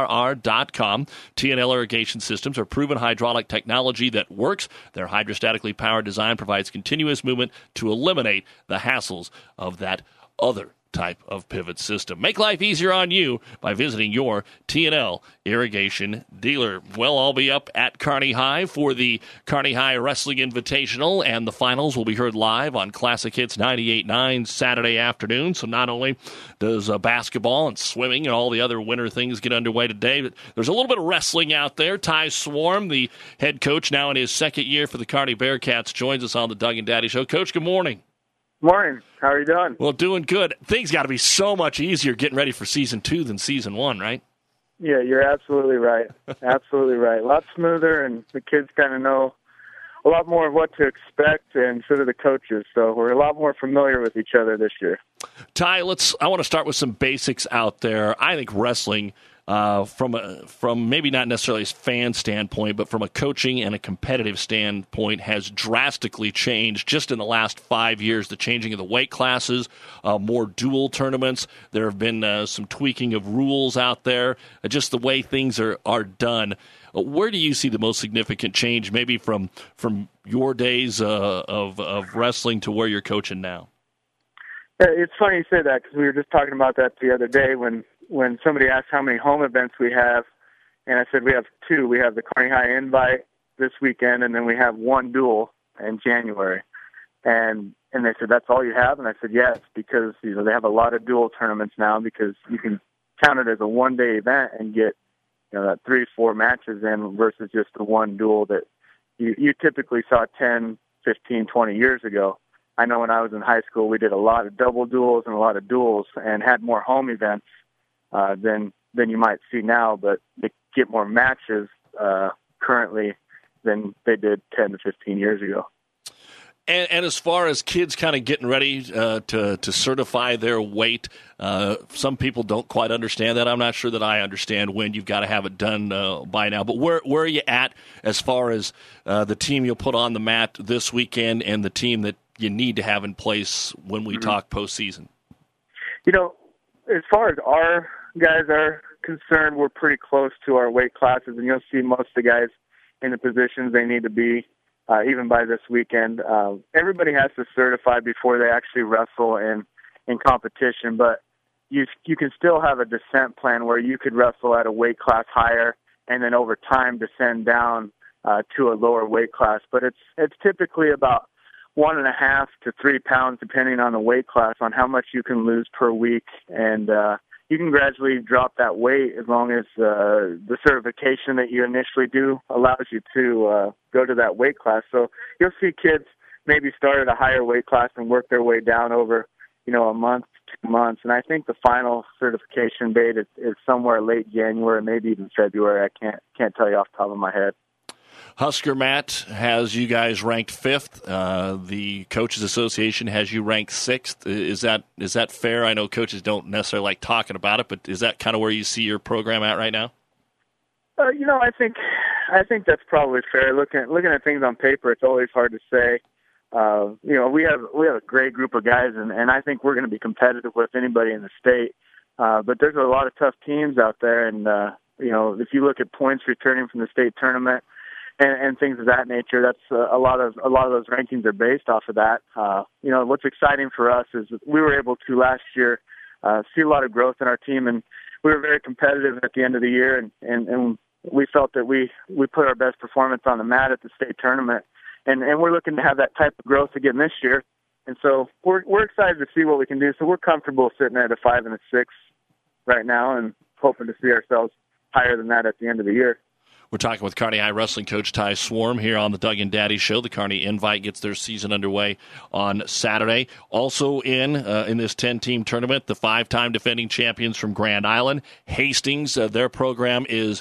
T&L irrigation systems are proven hydraulic technology that works. Their hydrostatically powered design provides continuous movement to eliminate the hassles of that other type of pivot system. Make life easier on you by visiting your T&L irrigation dealer. Well, I'll be up at Kearney High for the Kearney High Wrestling Invitational, and the finals will be heard live on Classic Hits 98.9 Saturday afternoon. So not only does basketball and swimming and all the other winter things get underway today, but there's a little bit of wrestling out there. Ty Swarm, the head coach now in his second year for the Kearney Bearcats, joins us on the Doug and Daddy Show. Coach, good morning. Morning. How are you doing? Well, doing good. Things got to be so much easier getting ready for Season 2 than Season 1, right? Yeah, you're absolutely right. Absolutely right. A lot smoother, and the kids kind of know a lot more of what to expect, and so do the coaches. So we're a lot more familiar with each other this year. Ty, I want to start with some basics out there. I think wrestling, from maybe not necessarily a fan standpoint, but from a coaching and a competitive standpoint, has drastically changed just in the last 5 years. The changing of the weight classes, more dual tournaments. There have been some tweaking of rules out there, just the way things are done. Where do you see the most significant change, maybe from your days of wrestling to where you're coaching now? It's funny you say that because we were just talking about that the other day when somebody asked how many home events we have, and I said we have 2. We have the Kearney High Invite this weekend, and then we have one duel in January. And they said, that's all you have? And I said, yes, because, they have a lot of dual tournaments now because you can count it as a one-day event and get, that 3-4 matches in versus just the one duel that you typically saw 10, 15, 20 years ago. I know when I was in high school, we did a lot of double duels and a lot of duels and had more home events than you might see now, but they get more matches currently than they did 10 to 15 years ago. And as far as kids kind of getting ready to certify their weight, some people don't quite understand that. I'm not sure that I understand when you've got to have it done by now. But where are you at as far as the team you'll put on the mat this weekend and the team that you need to have in place when we talk postseason? As far as our guys are concerned, we're pretty close to our weight classes, and you'll see most of the guys in the positions they need to be. Even by this weekend, everybody has to certify before they actually wrestle in competition. But you can still have a descent plan where you could wrestle at a weight class higher and then over time descend down to a lower weight class. But it's typically about 1.5 to 3 pounds, depending on the weight class, on how much you can lose per week, and you can gradually drop that weight as long as the certification that you initially do allows you to go to that weight class. So you'll see kids maybe start at a higher weight class and work their way down over, a month, 2 months. And I think the final certification date is somewhere late January, maybe even February. I can't tell you off the top of my head. Husker Matt has you guys ranked 5th. The Coaches Association has you ranked 6th. Is that fair? I know coaches don't necessarily like talking about it, but is that kind of where you see your program at right now? I think that's probably fair. Looking at things on paper, it's always hard to say. We have a great group of guys, and I think we're going to be competitive with anybody in the state. But there's a lot of tough teams out there, and if you look at points returning from the state tournament and things of that nature, that's a lot of those rankings are based off of that. What's exciting for us is we were able to last year see a lot of growth in our team, and we were very competitive at the end of the year, and we felt that we put our best performance on the mat at the state tournament, and we're looking to have that type of growth again this year. And so we're excited to see what we can do. So we're comfortable sitting at a 5 and a 6 right now, and hoping to see ourselves higher than that at the end of the year. We're talking with Kearney High Wrestling coach Ty Swarm here on the Doug and Daddy Show. The Kearney Invite gets their season underway on Saturday. Also in this 10-team tournament, the 5-time defending champions from Grand Island, Hastings. Their program is,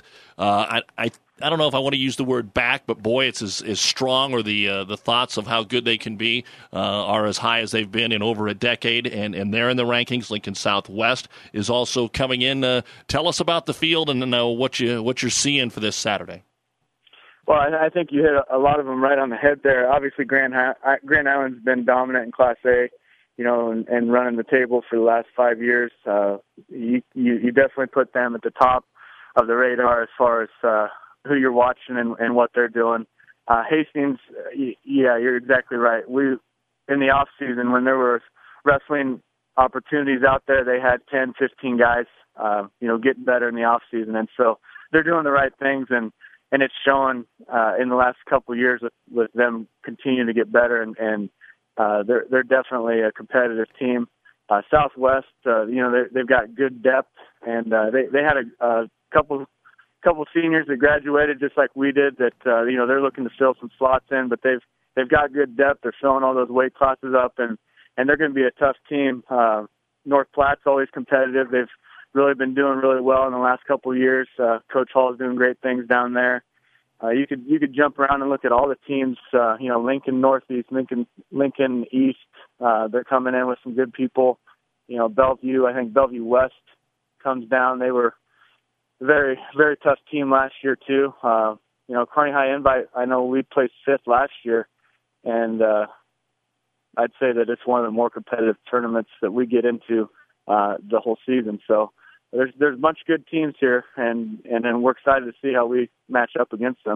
I don't know if I want to use the word back, but boy, it's as strong, or the thoughts of how good they can be are as high as they've been in over a decade, and they're in the rankings. Lincoln Southwest is also coming in. Tell us about the field and what you're seeing for this Saturday. Well, I think you hit a lot of them right on the head there. Obviously, Grand Island's been dominant in Class A, and running the table for the last 5 years. You definitely put them at the top of the radar as far as who you're watching and what they're doing. Hastings, you're exactly right. We, in the off season, when there were wrestling opportunities out there, they had 10, 15 guys, getting better in the off season. And so they're doing the right things, and it's showing in the last couple of years with them continuing to get better, and they're definitely a competitive team. Southwest, they've got good depth, and they had a couple seniors that graduated just like we did that they're looking to fill some slots in, but they've got good depth. They're filling all those weight classes up, and they're going to be a tough team. North Platte's always competitive. They've really been doing really well in the last couple of years. Coach Hall is doing great things down there. You could jump around and look at all the teams. Lincoln Northeast, Lincoln East. They're coming in with some good people. Bellevue. I think Bellevue West comes down. They were a very, very tough team last year too. Kearney High Invite, I know we placed 5th last year, and I'd say that it's one of the more competitive tournaments that we get into the whole season. So there's a bunch of good teams here, and we're excited to see how we match up against them.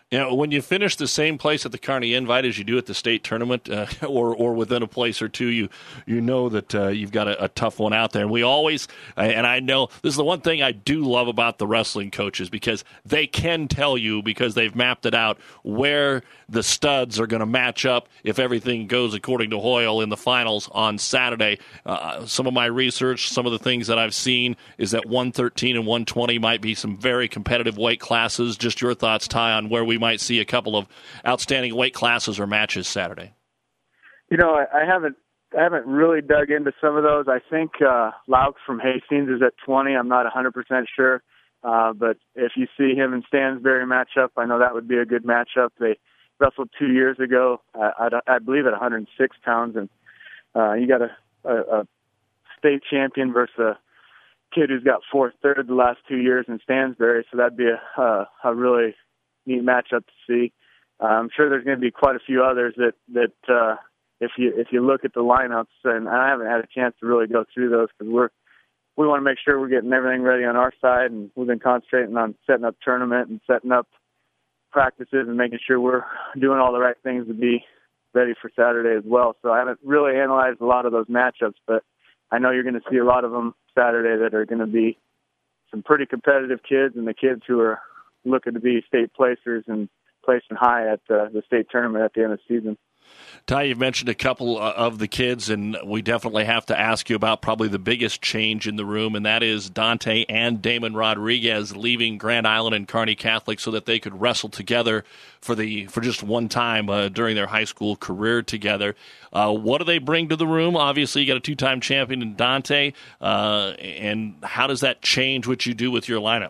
You know, when you finish the same place at the Kearney Invite as you do at the state tournament, or within a place or two, you know that you've got a tough one out there. And we always, and I know this is the one thing I do love about the wrestling coaches, because they can tell you, because they've mapped it out, where the studs are going to match up if everything goes according to Hoyle in the finals on Saturday. Some of my research, some of the things that I've seen is that 113 and 120 might be some very competitive weight classes. Just your thoughts, Ty, on where we might see a couple of outstanding weight classes or matches Saturday. You know, I haven't really dug into some of those. I think Laux from Hastings is at 20. I'm not 100% sure. But if you see him and Stansberry match up, I know that would be a good matchup. They wrestled 2 years ago, I believe, at 106 pounds. And you got a state champion versus a kid who's got 4th, 3rd the last 2 years in Stansberry. So that'd be a really neat matchup to see. I'm sure there's going to be quite a few others that if you look at the lineups, and I haven't had a chance to really go through those, because we want to make sure we're getting everything ready on our side, and we've been concentrating on setting up tournament and setting up practices and making sure we're doing all the right things to be ready for Saturday as well. So I haven't really analyzed a lot of those matchups, but I know you're going to see a lot of them Saturday that are going to be some pretty competitive kids, and the kids who are looking to be state placers and placing high at the state tournament at the end of the season. Ty, you've mentioned a couple of the kids, and we definitely have to ask you about probably the biggest change in the room, and that is Dante and Damon Rodriguez leaving Grand Island and Kearney Catholic so that they could wrestle together for just one time during their high school career together. What do they bring to the room? Obviously, you got a 2-time champion in Dante, and how does that change what you do with your lineup?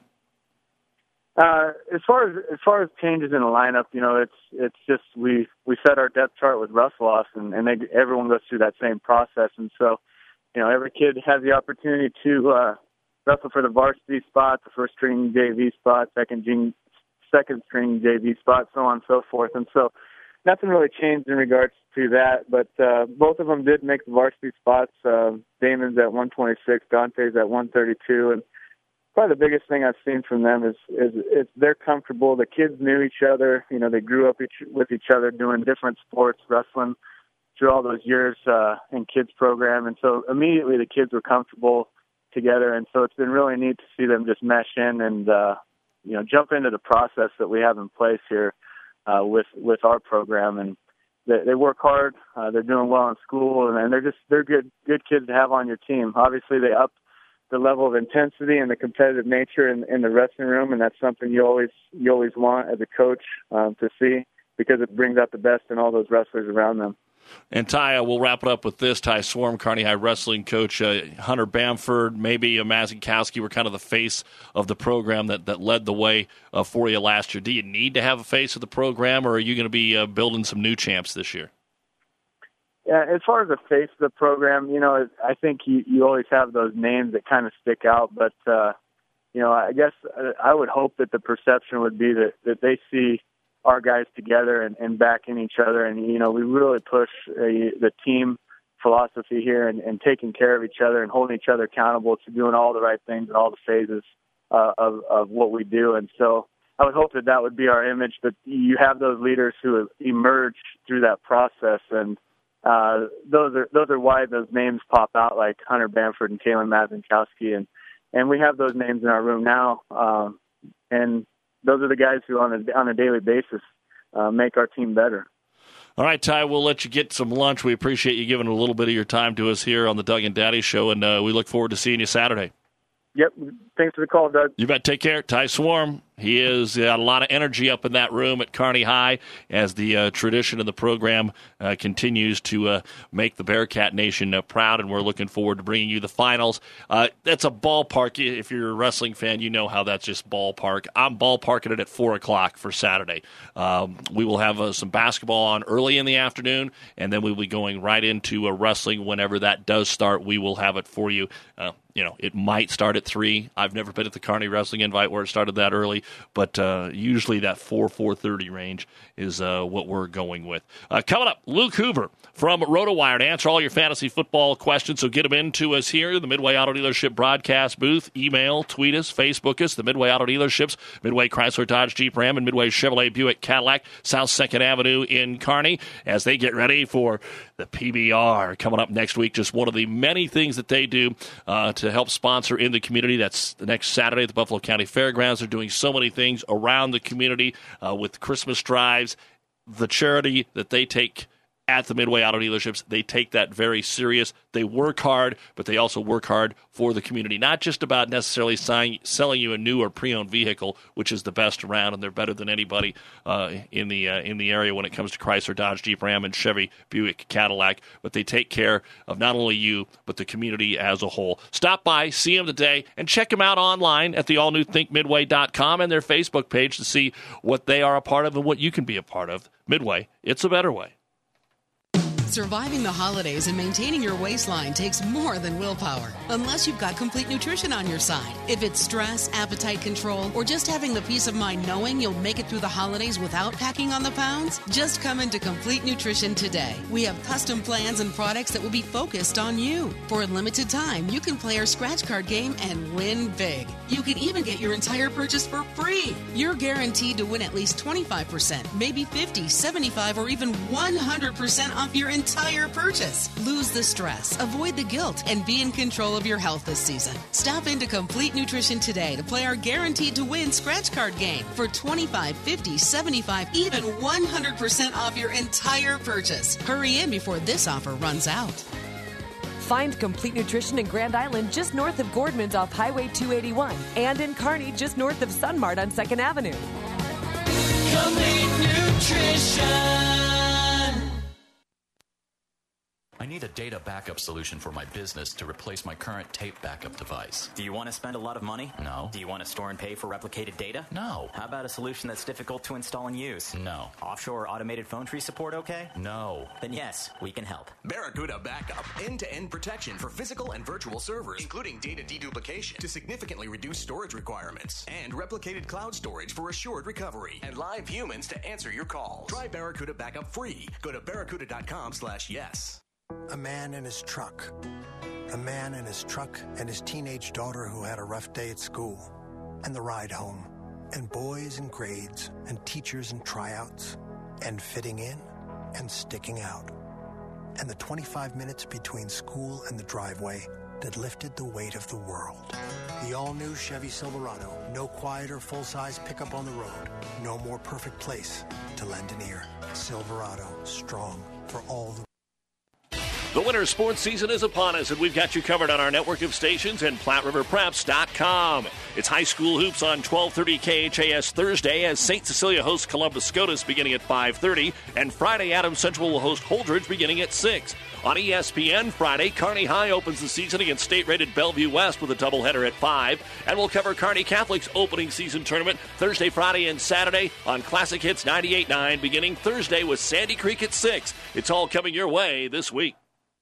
As far as changes in the lineup, you know, it's just we set our depth chart with Russelloff, and everyone goes through that same process, and so, you know, every kid has the opportunity to wrestle for the varsity spot, the first string JV spot, second string JV spot, so on and so forth, and so nothing really changed in regards to that, but both of them did make the varsity spots. Damon's at 126, Dante's at 132, and probably the biggest thing I've seen from them is they're comfortable. The kids knew each other. You know, they grew up with each other doing different sports, wrestling through all those years in kids program. And so immediately the kids were comfortable together. And so it's been really neat to see them just mesh in and, you know, jump into the process that we have in place here with our program. And they work hard. They're doing well in school, and they're good kids to have on your team. Obviously, they up the level of intensity and the competitive nature in the wrestling room, and that's something you always want as a coach to see, because it brings out the best in all those wrestlers around them. And Ty, we'll wrap it up with this. Ty Swarm, Kearney High wrestling coach, Hunter Bamford, maybe Mazikowski were kind of the face of the program that led the way for you last year. Do you need to have a face of the program, or are you going to be building some new champs this year? Yeah, as far as the face of the program, you know, I think you always have those names that kind of stick out. But, you know, I guess I would hope that the perception would be that they see our guys together and backing each other. And, you know, we really push the team philosophy here and taking care of each other and holding each other accountable to doing all the right things in all the phases of what we do. And so I would hope that would be our image, that you have those leaders who have emerged through that process. And those are why those names pop out, like Hunter Bamford and Kalen Mazikowski, and we have those names in our room now, and those are the guys who on a daily basis make our team better. All right, Ty, we'll let you get some lunch. We appreciate you giving a little bit of your time to us here on the Doug and Daddy Show, and we look forward to seeing you Saturday. Yep. Thanks for the call, Doug. You bet. Take care. Ty Swarm. He is got a lot of energy up in that room at Kearney High as the tradition of the program continues to make the Bearcat Nation proud, and we're looking forward to bringing you the finals. That's a ballpark. If you're a wrestling fan, you know how that's just ballpark. I'm ballparking it at 4 o'clock for Saturday. We will have some basketball on early in the afternoon, and then we'll be going right into wrestling whenever that does start. We will have it for you. You know, it might start at 3. I've never been at the Kearney Wrestling Invite where it started that early. but usually that 4:30 range is what we're going with. Coming up, Luke Hoover from RotoWire to answer all your fantasy football questions. So get them in to us here, the Midway Auto Dealership broadcast booth. Email, tweet us, Facebook us, the Midway Auto Dealerships, Midway Chrysler Dodge Jeep Ram, and Midway Chevrolet Buick Cadillac, South 2nd Avenue in Kearney, as they get ready for the PBR coming up next week. Just one of the many things that they do to help sponsor in the community. That's the next Saturday at the Buffalo County Fairgrounds. They're doing so many things around the community with Christmas drives. The charity that they take at the Midway Auto Dealerships, they take that very serious. They work hard, but they also work hard for the community. Not just about necessarily selling you a new or pre-owned vehicle, which is the best around, and they're better than anybody in the area when it comes to Chrysler, Dodge, Jeep, Ram, and Chevy, Buick, Cadillac. But they take care of not only you, but the community as a whole. Stop by, see them today, and check them out online at the allnewthinkmidway.com and their Facebook page to see what they are a part of and what you can be a part of. Midway, it's a better way. Surviving the holidays and maintaining your waistline takes more than willpower, unless you've got Complete Nutrition on your side. If it's stress, appetite control, or just having the peace of mind knowing you'll make it through the holidays without packing on the pounds, just come into Complete Nutrition today. We have custom plans and products that will be focused on you. For a limited time, you can play our scratch card game and win big. You can even get your entire purchase for free. You're guaranteed to win at least 25%, maybe 50, 75, or even 100% off your entire purchase. Lose the stress, avoid the guilt, and be in control of your health this season. Stop into Complete Nutrition today to play our guaranteed to win scratch card game for 25, 50, 75, even 100% off your entire purchase. Hurry in before this offer runs out. Find Complete Nutrition in Grand Island just north of Gordman's off Highway 281 and in Kearney just north of Sunmart on 2nd Avenue. Complete Nutrition. I need a data backup solution for my business to replace my current tape backup device. Do you want to spend a lot of money? No. Do you want to store and pay for replicated data? No. How about a solution that's difficult to install and use? No. Offshore or automated phone tree support okay? No. Then yes, we can help. Barracuda Backup. End-to-end protection for physical and virtual servers, including data deduplication to significantly reduce storage requirements, and replicated cloud storage for assured recovery, and live humans to answer your calls. Try Barracuda Backup free. Go to barracuda.com/yes. A man in his truck. A man in his truck and his teenage daughter who had a rough day at school. And the ride home. And boys and grades. And teachers and tryouts. And fitting in. And sticking out. And the 25 minutes between school and the driveway that lifted the weight of the world. The all-new Chevy Silverado. No quieter full-size pickup on the road. No more perfect place to lend an ear. Silverado. Strong for all the... The winter sports season is upon us, and we've got you covered on our network of stations and PlatteRiverPreps.com. It's high school hoops on 1230 KHAS Thursday as St. Cecilia hosts Columbus SCOTUS beginning at 5:30, and Friday Adams Central will host Holdridge beginning at 6. On ESPN Friday, Kearney High opens the season against state-rated Bellevue West with a doubleheader at 5, and we'll cover Kearney Catholic's opening season tournament Thursday, Friday, and Saturday on Classic Hits 98.9 beginning Thursday with Sandy Creek at 6. It's all coming your way this week.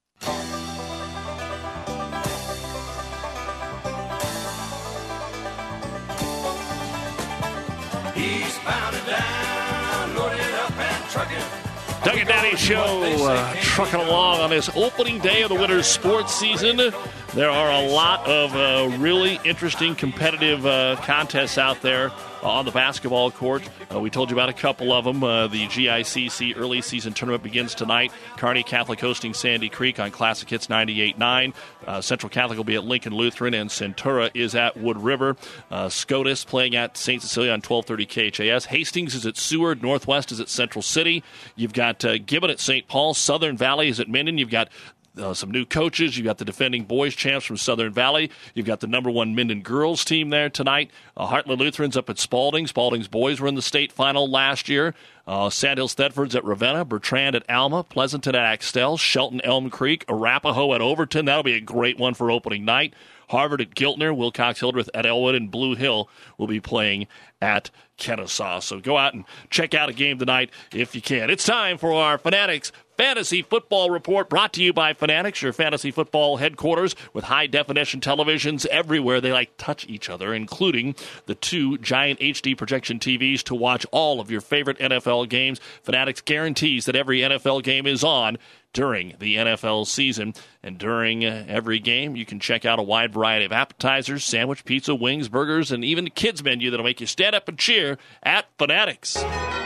Eastbound and down, loaded up and trucking. Doug and Daddy Show trucking along on this opening day of the winter sports season. There are a lot of really interesting competitive contests out there on the basketball court. We told you about a couple of them. The GICC early season tournament begins tonight. Kearney Catholic hosting Sandy Creek on Classic Hits 98.9. Central Catholic will be at Lincoln Lutheran, and Centura is at Wood River. SCOTUS playing at St. Cecilia on 1230 KHAS. Hastings is at Seward. Northwest is at Central City. You've got Gibbon at St. Paul. Southern Valley is at Minden. You've got some new coaches. You've got the defending boys champs from Southern Valley. You've got the number 1 Minden girls team there tonight. Heartland Lutheran's up at Spalding. Spalding's boys were in the state final last year. Sandhills Thetford's at Ravenna. Bertrand at Alma. Pleasanton at Axtell. Shelton Elm Creek. Arapahoe at Overton. That'll be a great one for opening night. Harvard at Giltner. Wilcox Hildreth at Elwood. And Blue Hill will be playing at Kennesaw. So go out and check out a game tonight if you can. It's time for our Fanatics Fantasy Football Report brought to you by Fanatics, your fantasy football headquarters with high-definition televisions everywhere. They like touch each other, including the 2 giant HD projection TVs to watch all of your favorite NFL games. Fanatics guarantees that every NFL game is on during the NFL season. And during every game, you can check out a wide variety of appetizers, sandwich, pizza, wings, burgers, and even a kids menu that'll make you stand up and cheer at Fanatics.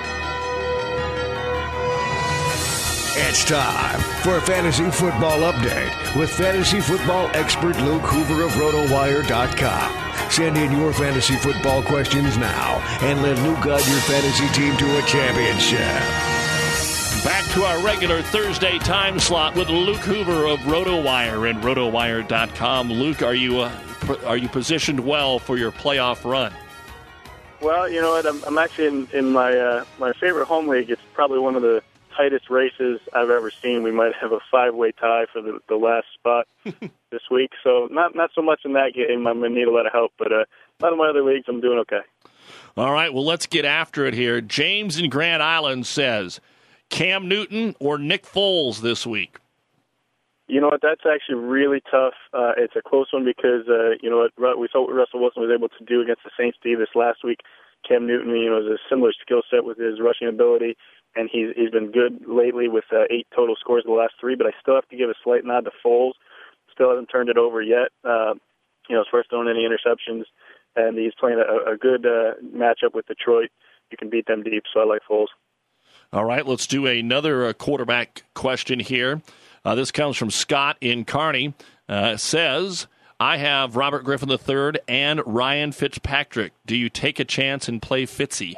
It's time for a fantasy football update with fantasy football expert Luke Hoover of RotoWire.com. Send in your fantasy football questions now and let Luke guide your fantasy team to a championship. Back to our regular Thursday time slot with Luke Hoover of RotoWire and RotoWire.com. Luke, are you positioned well for your playoff run? Well, you know what? I'm actually in my my favorite home league. It's probably one of the tightest races I've ever seen. We might have a 5-way tie for the last spot this week. So not so much in that game. I'm going to need a lot of help. But a lot of my other leagues, I'm doing okay. All right, well, let's get after it here. James in Grand Island says, Cam Newton or Nick Foles this week? You know what? That's actually really tough. It's a close one because, you know what, we saw what Russell Wilson was able to do against the Saints D this last week. Cam Newton, you know, has a similar skill set with his rushing ability, and he's been good lately with 8 total scores in the last 3, but I still have to give a slight nod to Foles. Still hasn't turned it over yet. You know, as far as throwing any interceptions, and he's playing a good matchup with Detroit. You can beat them deep, so I like Foles. All right, let's do another quarterback question here. This comes from Scott in Kearney. Says, I have Robert Griffin III and Ryan Fitzpatrick. Do you take a chance and play Fitzy?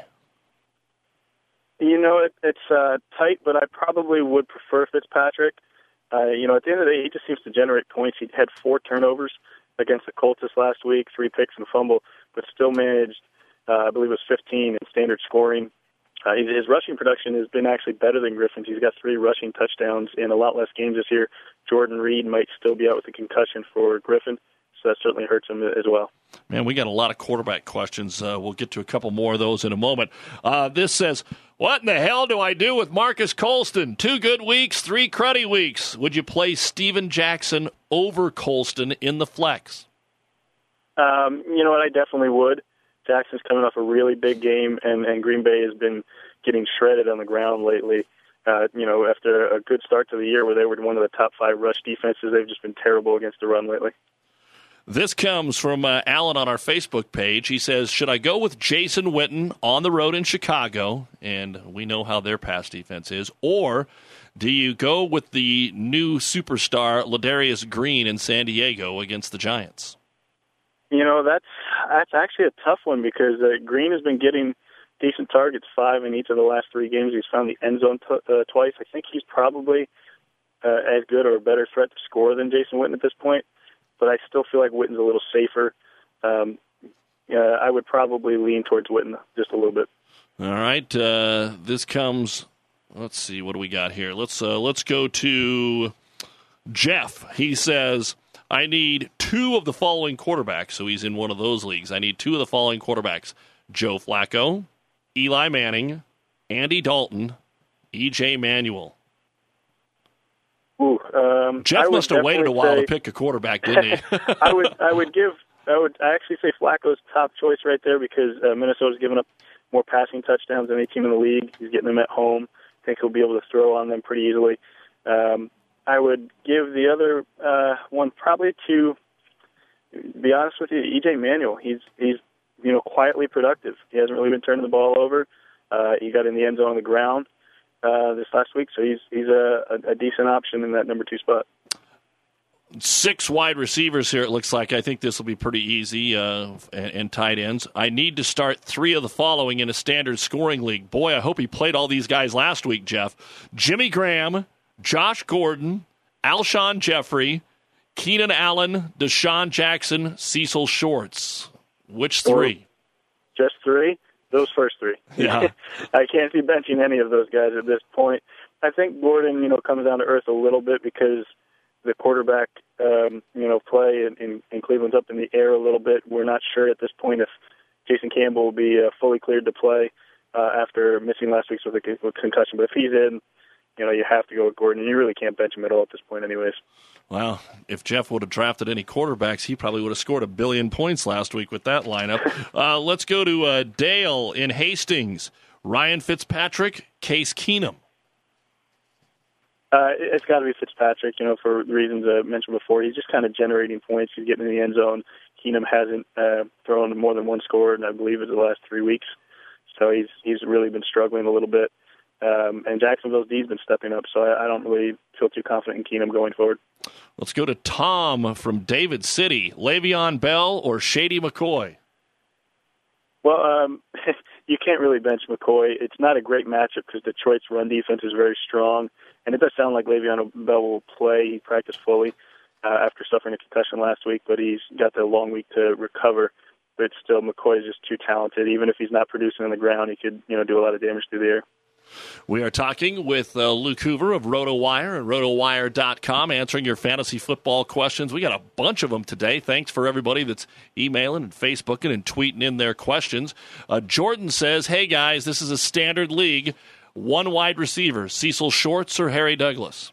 You know, it's tight, but I probably would prefer Fitzpatrick. You know, at the end of the day, he just seems to generate points. He had 4 turnovers against the Colts this last week, 3 picks and a fumble, but still managed, I believe it was 15 in standard scoring. His rushing production has been actually better than Griffin's. He's got 3 rushing touchdowns in a lot less games this year. Jordan Reed might still be out with a concussion for Griffin, so that certainly hurts him as well. Man, we got a lot of quarterback questions. We'll get to a couple more of those in a moment. This says, what in the hell do I do with Marcus Colston? 2 good weeks, 3 cruddy weeks. Would you play Steven Jackson over Colston in the flex? You know what, I definitely would. Jackson's coming off a really big game, and Green Bay has been getting shredded on the ground lately. You know, after a good start to the year where they were one of the top 5 rush defenses, they've just been terrible against the run lately. This comes from Alan on our Facebook page. He says, should I go with Jason Witten on the road in Chicago, and we know how their pass defense is, or do you go with the new superstar Ladarius Green in San Diego against the Giants? You know, that's actually a tough one because Green has been getting decent targets, 5 in each of the last 3 games. He's found the end zone twice. I think he's probably as good or a better threat to score than Jason Witten at this point, but I still feel like Witten's a little safer. I would probably lean towards Witten just a little bit. All right. This comes, let's see, what do we got here? Let's go to Jeff. He says, I need 2 of the following quarterbacks. So he's in one of those leagues. I need 2 of the following quarterbacks: Joe Flacco, Eli Manning, Andy Dalton, E.J. Manuel. Ooh, Jeff must have waited a while to pick a quarterback, didn't he? I would actually say Flacco's top choice right there because Minnesota's given up more passing touchdowns than any team in the league. He's getting them at home. I think he'll be able to throw on them pretty easily. I would give the other one probably to be honest with you, E.J. Manuel. He's quietly productive. He hasn't really been turning the ball over. He got in the end zone on the ground this last week, so he's a decent option in that number 2 spot. 6 wide receivers here, it looks like. I think this will be pretty easy, and tight ends. I need to start 3 of the following in a standard scoring league. Boy, I hope he played all these guys last week, Jeff. Jimmy Graham, Josh Gordon, Alshon Jeffrey, Keenan Allen, Deshaun Jackson, Cecil Shorts. Which 3? Just 3? Those first 3. Yeah. I can't see benching any of those guys at this point. I think Gordon, comes down to earth a little bit because the quarterback, play in Cleveland's up in the air a little bit. We're not sure at this point if Jason Campbell will be fully cleared to play after missing last week's with a concussion. But if he's in, you have to go with Gordon. You really can't bench him at all at this point anyways. Well, if Jeff would have drafted any quarterbacks, he probably would have scored 1 billion points last week with that lineup. Let's go to Dale in Hastings. Ryan Fitzpatrick, Case Keenum. It's got to be Fitzpatrick, for reasons I mentioned before. He's just kind of generating points. He's getting in the end zone. Keenum hasn't thrown more than one score in, I believe, the last 3 weeks. So he's really been struggling a little bit. And Jacksonville's D's been stepping up, so I don't really feel too confident in Keenum going forward. Let's go to Tom from David City. Le'Veon Bell or Shady McCoy? Well, you can't really bench McCoy. It's not a great matchup because Detroit's run defense is very strong, and it does sound like Le'Veon Bell will play. He practiced fully after suffering a concussion last week, but he's got the long week to recover. But still, McCoy is just too talented. Even if he's not producing on the ground, he could do a lot of damage through the air. We are talking with Luke Hoover of RotoWire and RotoWire.com, answering your fantasy football questions. We got a bunch of them today. Thanks for everybody that's emailing and Facebooking and tweeting in their questions. Jordan says, hey, guys, this is a standard league. One wide receiver, Cecil Shorts or Harry Douglas?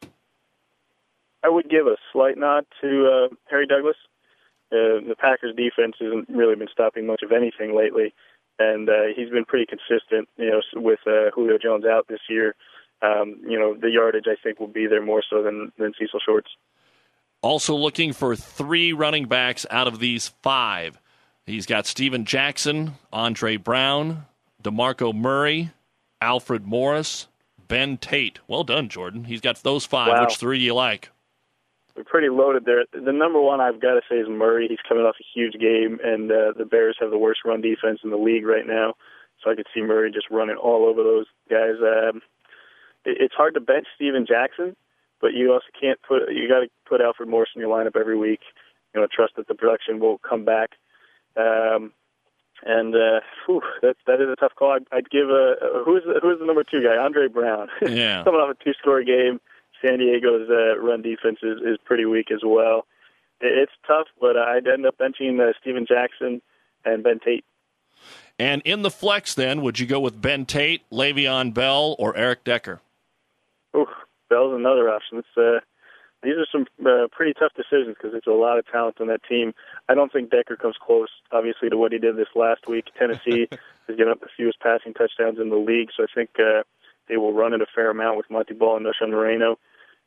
I would give a slight nod to Harry Douglas. The Packers' defense hasn't really been stopping much of anything lately. And he's been pretty consistent, with Julio Jones out this year. The yardage, I think, will be there more so than Cecil Shorts. Also looking for 3 running backs out of these 5. He's got Steven Jackson, Andre Brown, DeMarco Murray, Alfred Morris, Ben Tate. Well done, Jordan. He's got those 5. Wow. Which 3 do you like? We're pretty loaded there. The number one I've got to say is Murray. He's coming off a huge game, and the Bears have the worst run defense in the league right now. So I could see Murray just running all over those guys. It's hard to bench Steven Jackson, but you also can't you got to put Alfred Morris in your lineup every week. Trust that the production will come back. That is a tough call. I'd give who's the number 2 guy? Andre Brown. Yeah. Coming off a 2-score game. San Diego's run defense is pretty weak as well. It's tough, but I'd end up benching Steven Jackson and Ben Tate. And in the flex, then, would you go with Ben Tate, Le'Veon Bell, or Eric Decker? Ooh, Bell's another option. These are some pretty tough decisions because there's a lot of talent on that team. I don't think Decker comes close, obviously, to what he did this last week. Tennessee has given up the fewest passing touchdowns in the league, so I think they will run it a fair amount with Monty Ball and Knowshon Moreno.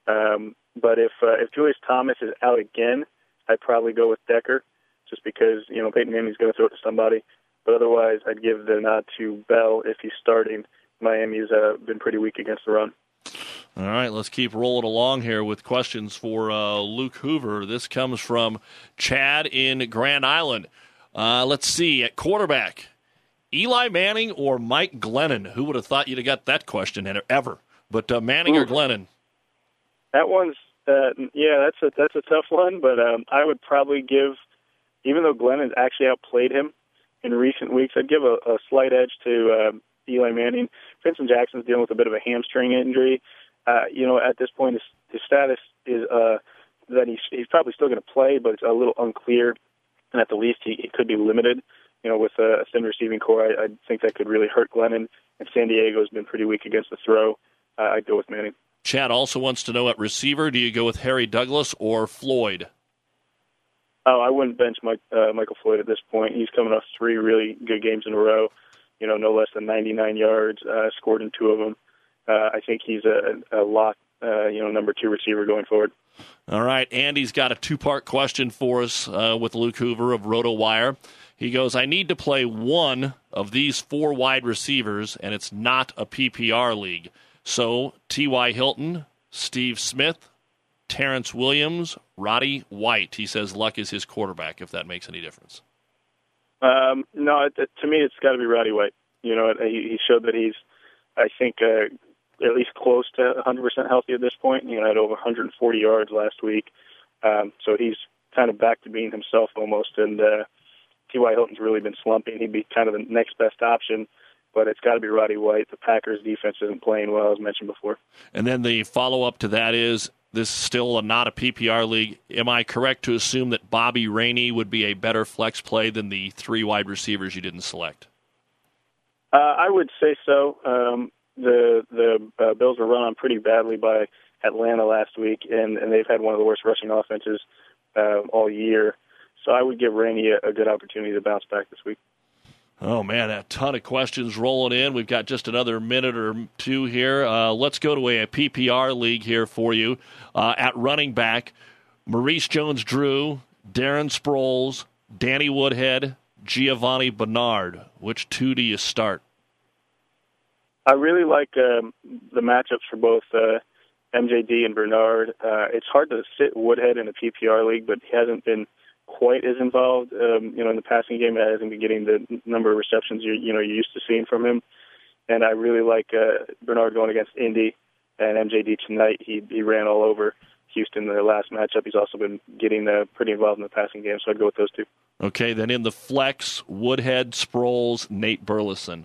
But if Julius Thomas is out again, I'd probably go with Decker, just because Peyton Manning's going to throw it to somebody. But otherwise, I'd give the nod to Bell if he's starting. Miami's been pretty weak against the run. All right, let's keep rolling along here with questions for Luke Hoover. This comes from Chad in Grand Island. Let's see, at quarterback, Eli Manning or Mike Glennon? Who would have thought you'd have got that question ever? But Manning or Glennon? That one's that's a tough one. But I would probably give, even though Glennon actually outplayed him in recent weeks, I'd give a slight edge to Eli Manning. Vincent Jackson's dealing with a bit of a hamstring injury. At this point, his status is that he's probably still going to play, but it's a little unclear. And at the least, he could be limited. With a thin receiving core, I think that could really hurt Glennon. And San Diego has been pretty weak against the throw. I'd go with Manning. Chad also wants to know, at receiver, do you go with Harry Douglas or Floyd? Oh, I wouldn't bench Michael Floyd at this point. He's coming off 3 really good games in a row. No less than 99 yards, scored in 2 of them. I think he's a lock, number 2 receiver going forward. All right, Andy's got a 2-part question for us with Luke Hoover of RotoWire. He goes, I need to play one of these 4 wide receivers, and it's not a PPR league. So, T.Y. Hilton, Steve Smith, Terrence Williams, Roddy White. He says Luck is his quarterback, if that makes any difference. No, to me, it's got to be Roddy White. He showed that he's, I think, at least close to 100% healthy at this point. He had over 140 yards last week. So he's kind of back to being himself almost. And T.Y. Hilton's really been slumping. He'd be kind of the next best option. But it's got to be Roddy White. The Packers' defense isn't playing well, as mentioned before. And then the follow-up to that is, this is still not a PPR league. Am I correct to assume that Bobby Rainey would be a better flex play than the 3 wide receivers you didn't select? I would say so. the Bills were run on pretty badly by Atlanta last week, and they've had one of the worst rushing offenses all year. So I would give Rainey a good opportunity to bounce back this week. Oh, man, a ton of questions rolling in. We've got just another minute or two here. Let's go to a PPR league here for you. At running back, Maurice Jones-Drew, Darren Sproles, Danny Woodhead, Giovanni Bernard. Which two do you start? I really like the matchups for both MJD and Bernard. It's hard to sit Woodhead in a PPR league, but he hasn't been quite as involved, in the passing game. He hasn't been getting the number of receptions you're used to seeing from him. And I really like Bernard going against Indy and MJD tonight. He ran all over Houston in their last matchup. He's also been getting pretty involved in the passing game, so I'd go with those two. Okay, then in the flex, Woodhead, Sproles, Nate Burleson.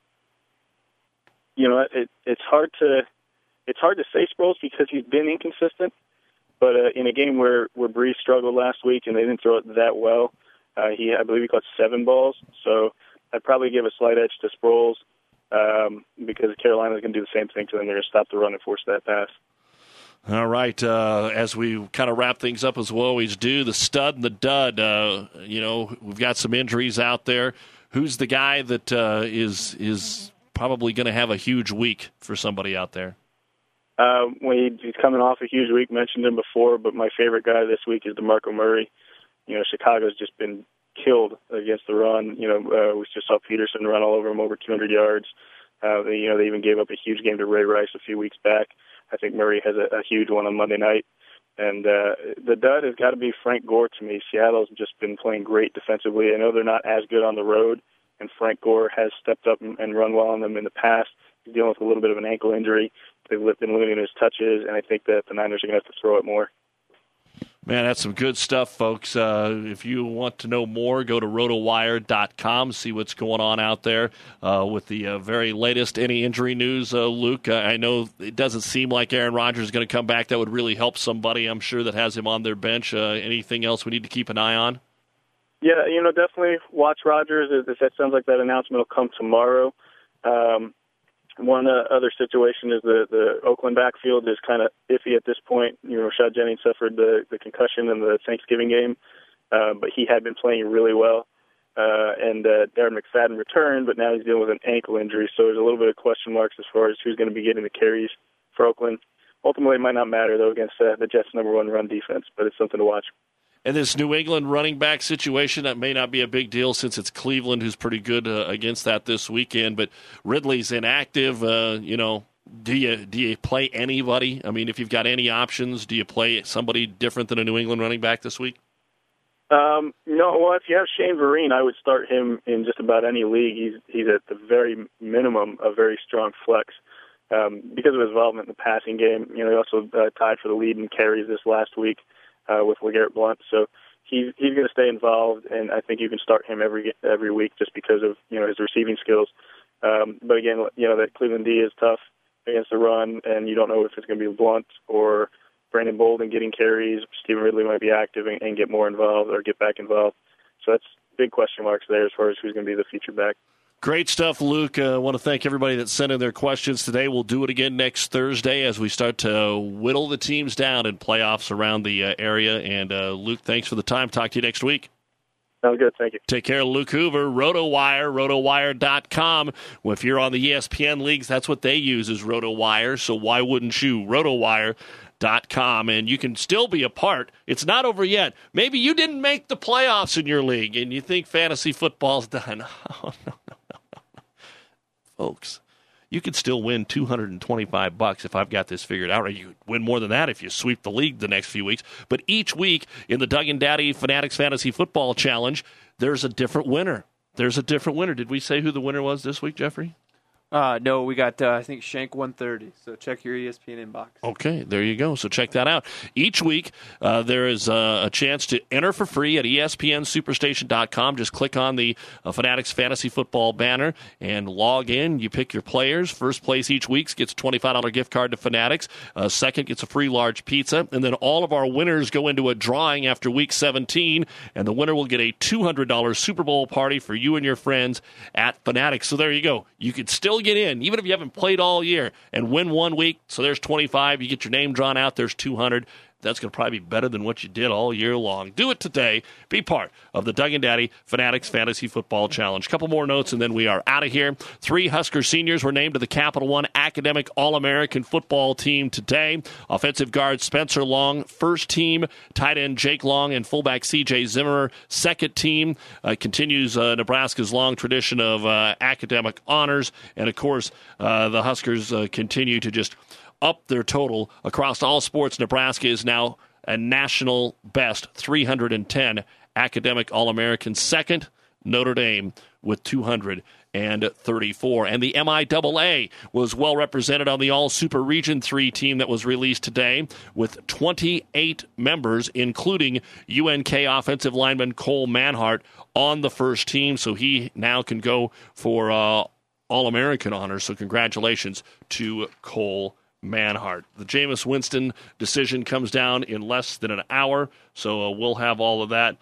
It's hard to say Sproles because he's been inconsistent. But in a game where Brees struggled last week and they didn't throw it that well, I believe he caught 7 balls. So I'd probably give a slight edge to Sproles because Carolina's going to do the same thing to them. They're going to stop the run and force that pass. All right, as we kind of wrap things up as we always do, the stud and the dud, we've got some injuries out there. Who's the guy that is probably going to have a huge week for somebody out there? When he's coming off a huge week, mentioned him before, but my favorite guy this week is DeMarco Murray. Chicago's just been killed against the run. We just saw Peterson run all over him over 200 yards. They even gave up a huge game to Ray Rice a few weeks back. I think Murray has a huge one on Monday night. And the dud has got to be Frank Gore to me. Seattle's just been playing great defensively. I know they're not as good on the road, and Frank Gore has stepped up and run well on them in the past. He's dealing with a little bit of an ankle injury. They've been limiting his touches, and I think that the Niners are going to have to throw it more. Man, that's some good stuff, folks. If you want to know more, go to rotowire.com, see what's going on out there with the very latest. Any injury news, Luke? I know it doesn't seem like Aaron Rodgers is going to come back. That would really help somebody, I'm sure, that has him on their bench. Anything else we need to keep an eye on? Yeah, definitely watch Rodgers. That sounds like that announcement will come tomorrow. One other situation is the Oakland backfield is kind of iffy at this point. Rashad Jennings suffered the concussion in the Thanksgiving game, but he had been playing really well. And Darren McFadden returned, but now he's dealing with an ankle injury. So there's a little bit of question marks as far as who's going to be getting the carries for Oakland. Ultimately, it might not matter, though, against the Jets' #1 run defense, but it's something to watch. And this New England running back situation, that may not be a big deal since it's Cleveland who's pretty good against that this weekend. But Ridley's inactive. Do you play anybody? I mean, if you've got any options, do you play somebody different than a New England running back this week? No. Well, if you have Shane Vereen, I would start him in just about any league. He's at the very minimum a very strong flex because of his involvement in the passing game. He also tied for the lead in carries this last week. With LeGarrette Blount, so he's going to stay involved, and I think you can start him every week just because of his receiving skills. But again, that Cleveland D is tough against the run, and you don't know if it's going to be Blount or Brandon Bolden getting carries. Stephen Ridley might be active and get more involved or get back involved. So that's big question marks there as far as who's going to be the feature back. Great stuff, Luke. I want to thank everybody that sent in their questions today. We'll do it again next Thursday as we start to whittle the teams down in playoffs around the area. And, Luke, thanks for the time. Talk to you next week. Sounds good. Thank you. Take care, Luke Hoover. RotoWire, rotowire.com. Well, if you're on the ESPN leagues, that's what they use is RotoWire. So why wouldn't you? RotoWire.com, and you can still be a part. It's not over yet. Maybe you didn't make the playoffs in your league, and you think fantasy football's done. Oh, no. Folks, you could still win $225 if I've got this figured out. Or you could win more than that if you sweep the league the next few weeks. But each week in the Doug and Daddy Fanatics Fantasy Football Challenge, there's a different winner. Did we say who the winner was this week, Jeffrey? No, we got, I think, Shank 130. So check your ESPN inbox. Okay, there you go. So check that out. Each week, there is a chance to enter for free at ESPNSuperstation.com. Just click on the Fanatics Fantasy Football banner and log in. You pick your players. First place each week gets a $25 gift card to Fanatics. Second gets a free large pizza. And then all of our winners go into a drawing after Week 17, and the winner will get a $200 Super Bowl party for you and your friends at Fanatics. So there you go. You could still get in, even if you haven't played all year, and win 1 week. So there's 25. You get your name drawn out. There's 200. That's going to probably be better than what you did all year long. Do it today. Be part of the Doug and Daddy Fanatics Fantasy Football Challenge. Couple more notes, and then we are out of here. 3 Husker seniors were named to the Capital One Academic All-American Football Team today. Offensive guard Spencer Long, first team. Tight end Jake Long and fullback C.J. Zimmer, second team. Continues Nebraska's long tradition of academic honors. And, of course, the Huskers continue to just up their total across all sports. Nebraska is now a national best 310 academic All-American. Second, Notre Dame with 234. And the MIAA was well represented on the All-Super Region 3 team that was released today with 28 members, including UNK offensive lineman Cole Manhart on the first team. So he now can go for All-American honors. So congratulations to Cole Manhart. The Jameis Winston decision comes down in less than an hour, so we'll have all of that.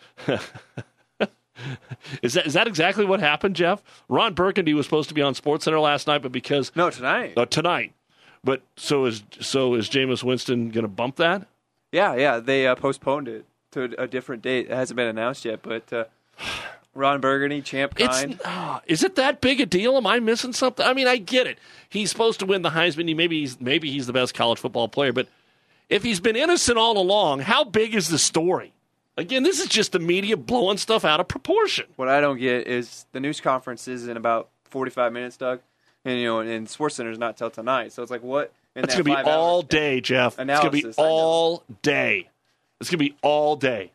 Is that exactly what happened, Jeff? Ron Burgundy was supposed to be on SportsCenter last night, but because tonight. Tonight. But so is Jameis Winston going to bump that? Yeah. They postponed it to a different date. It hasn't been announced yet, but Ron Burgundy, champ kind. Is it that big a deal? Am I missing something? I mean, I get it. He's supposed to win the Heisman. Maybe he's the best college football player. But if he's been innocent all along, how big is the story? Again, this is just the media blowing stuff out of proportion. What I don't get is the news conference is in about 45 minutes, Doug, and SportsCenter is not till tonight. So it's like, what? It's going to be all day, Jeff. Analysis, it's going to be all day. It's going to be all day.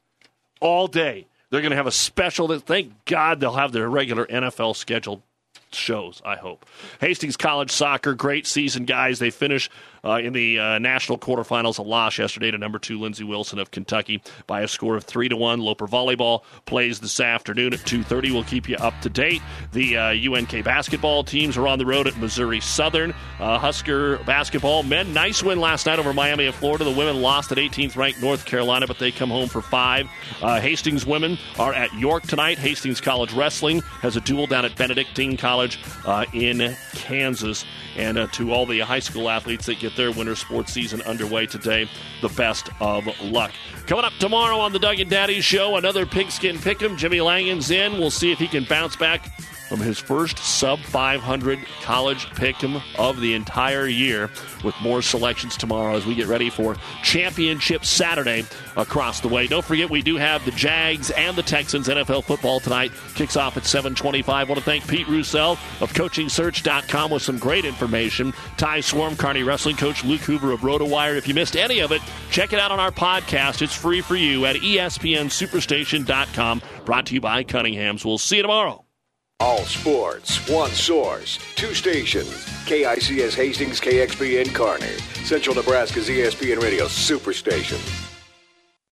All day. They're going to have a special. Thank God they'll have their regular NFL scheduled shows, I hope. Hastings College soccer, great season, guys. They finish in the national quarterfinals, a loss yesterday to number 2 Lindsey Wilson of Kentucky by a score of 3-1. Loper volleyball plays this afternoon at 2:30. We'll keep you up to date. The UNK basketball teams are on the road at Missouri Southern. Husker basketball men, nice win last night over Miami of Florida. The women lost at 18th ranked North Carolina, but they come home for 5. Hastings women are at York tonight. Hastings College wrestling has a duel down at Benedictine College in Kansas. And to all the high school athletes that get their winter sports season underway today, the best of luck. Coming up tomorrow on the Doug and Daddy Show, another Pigskin Pick'em. Jimmy Langen's in. We'll see if he can bounce back from his first sub-500 college pick'em of the entire year, with more selections tomorrow as we get ready for Championship Saturday across the way. Don't forget, we do have the Jags and the Texans NFL football tonight. Kicks off at 7:25. I want to thank Pete Roussel of CoachingSearch.com with some great information. Ty Swarm, Kearney Wrestling Coach Luke Hoover of RotoWire. If you missed any of it, check it out on our podcast. It's free for you at ESPNSuperstation.com. Brought to you by Cunningham's. We'll see you tomorrow. All sports, one source, 2 stations. KICS Hastings, KXPN Kearney. Central Nebraska's ESPN Radio Superstation.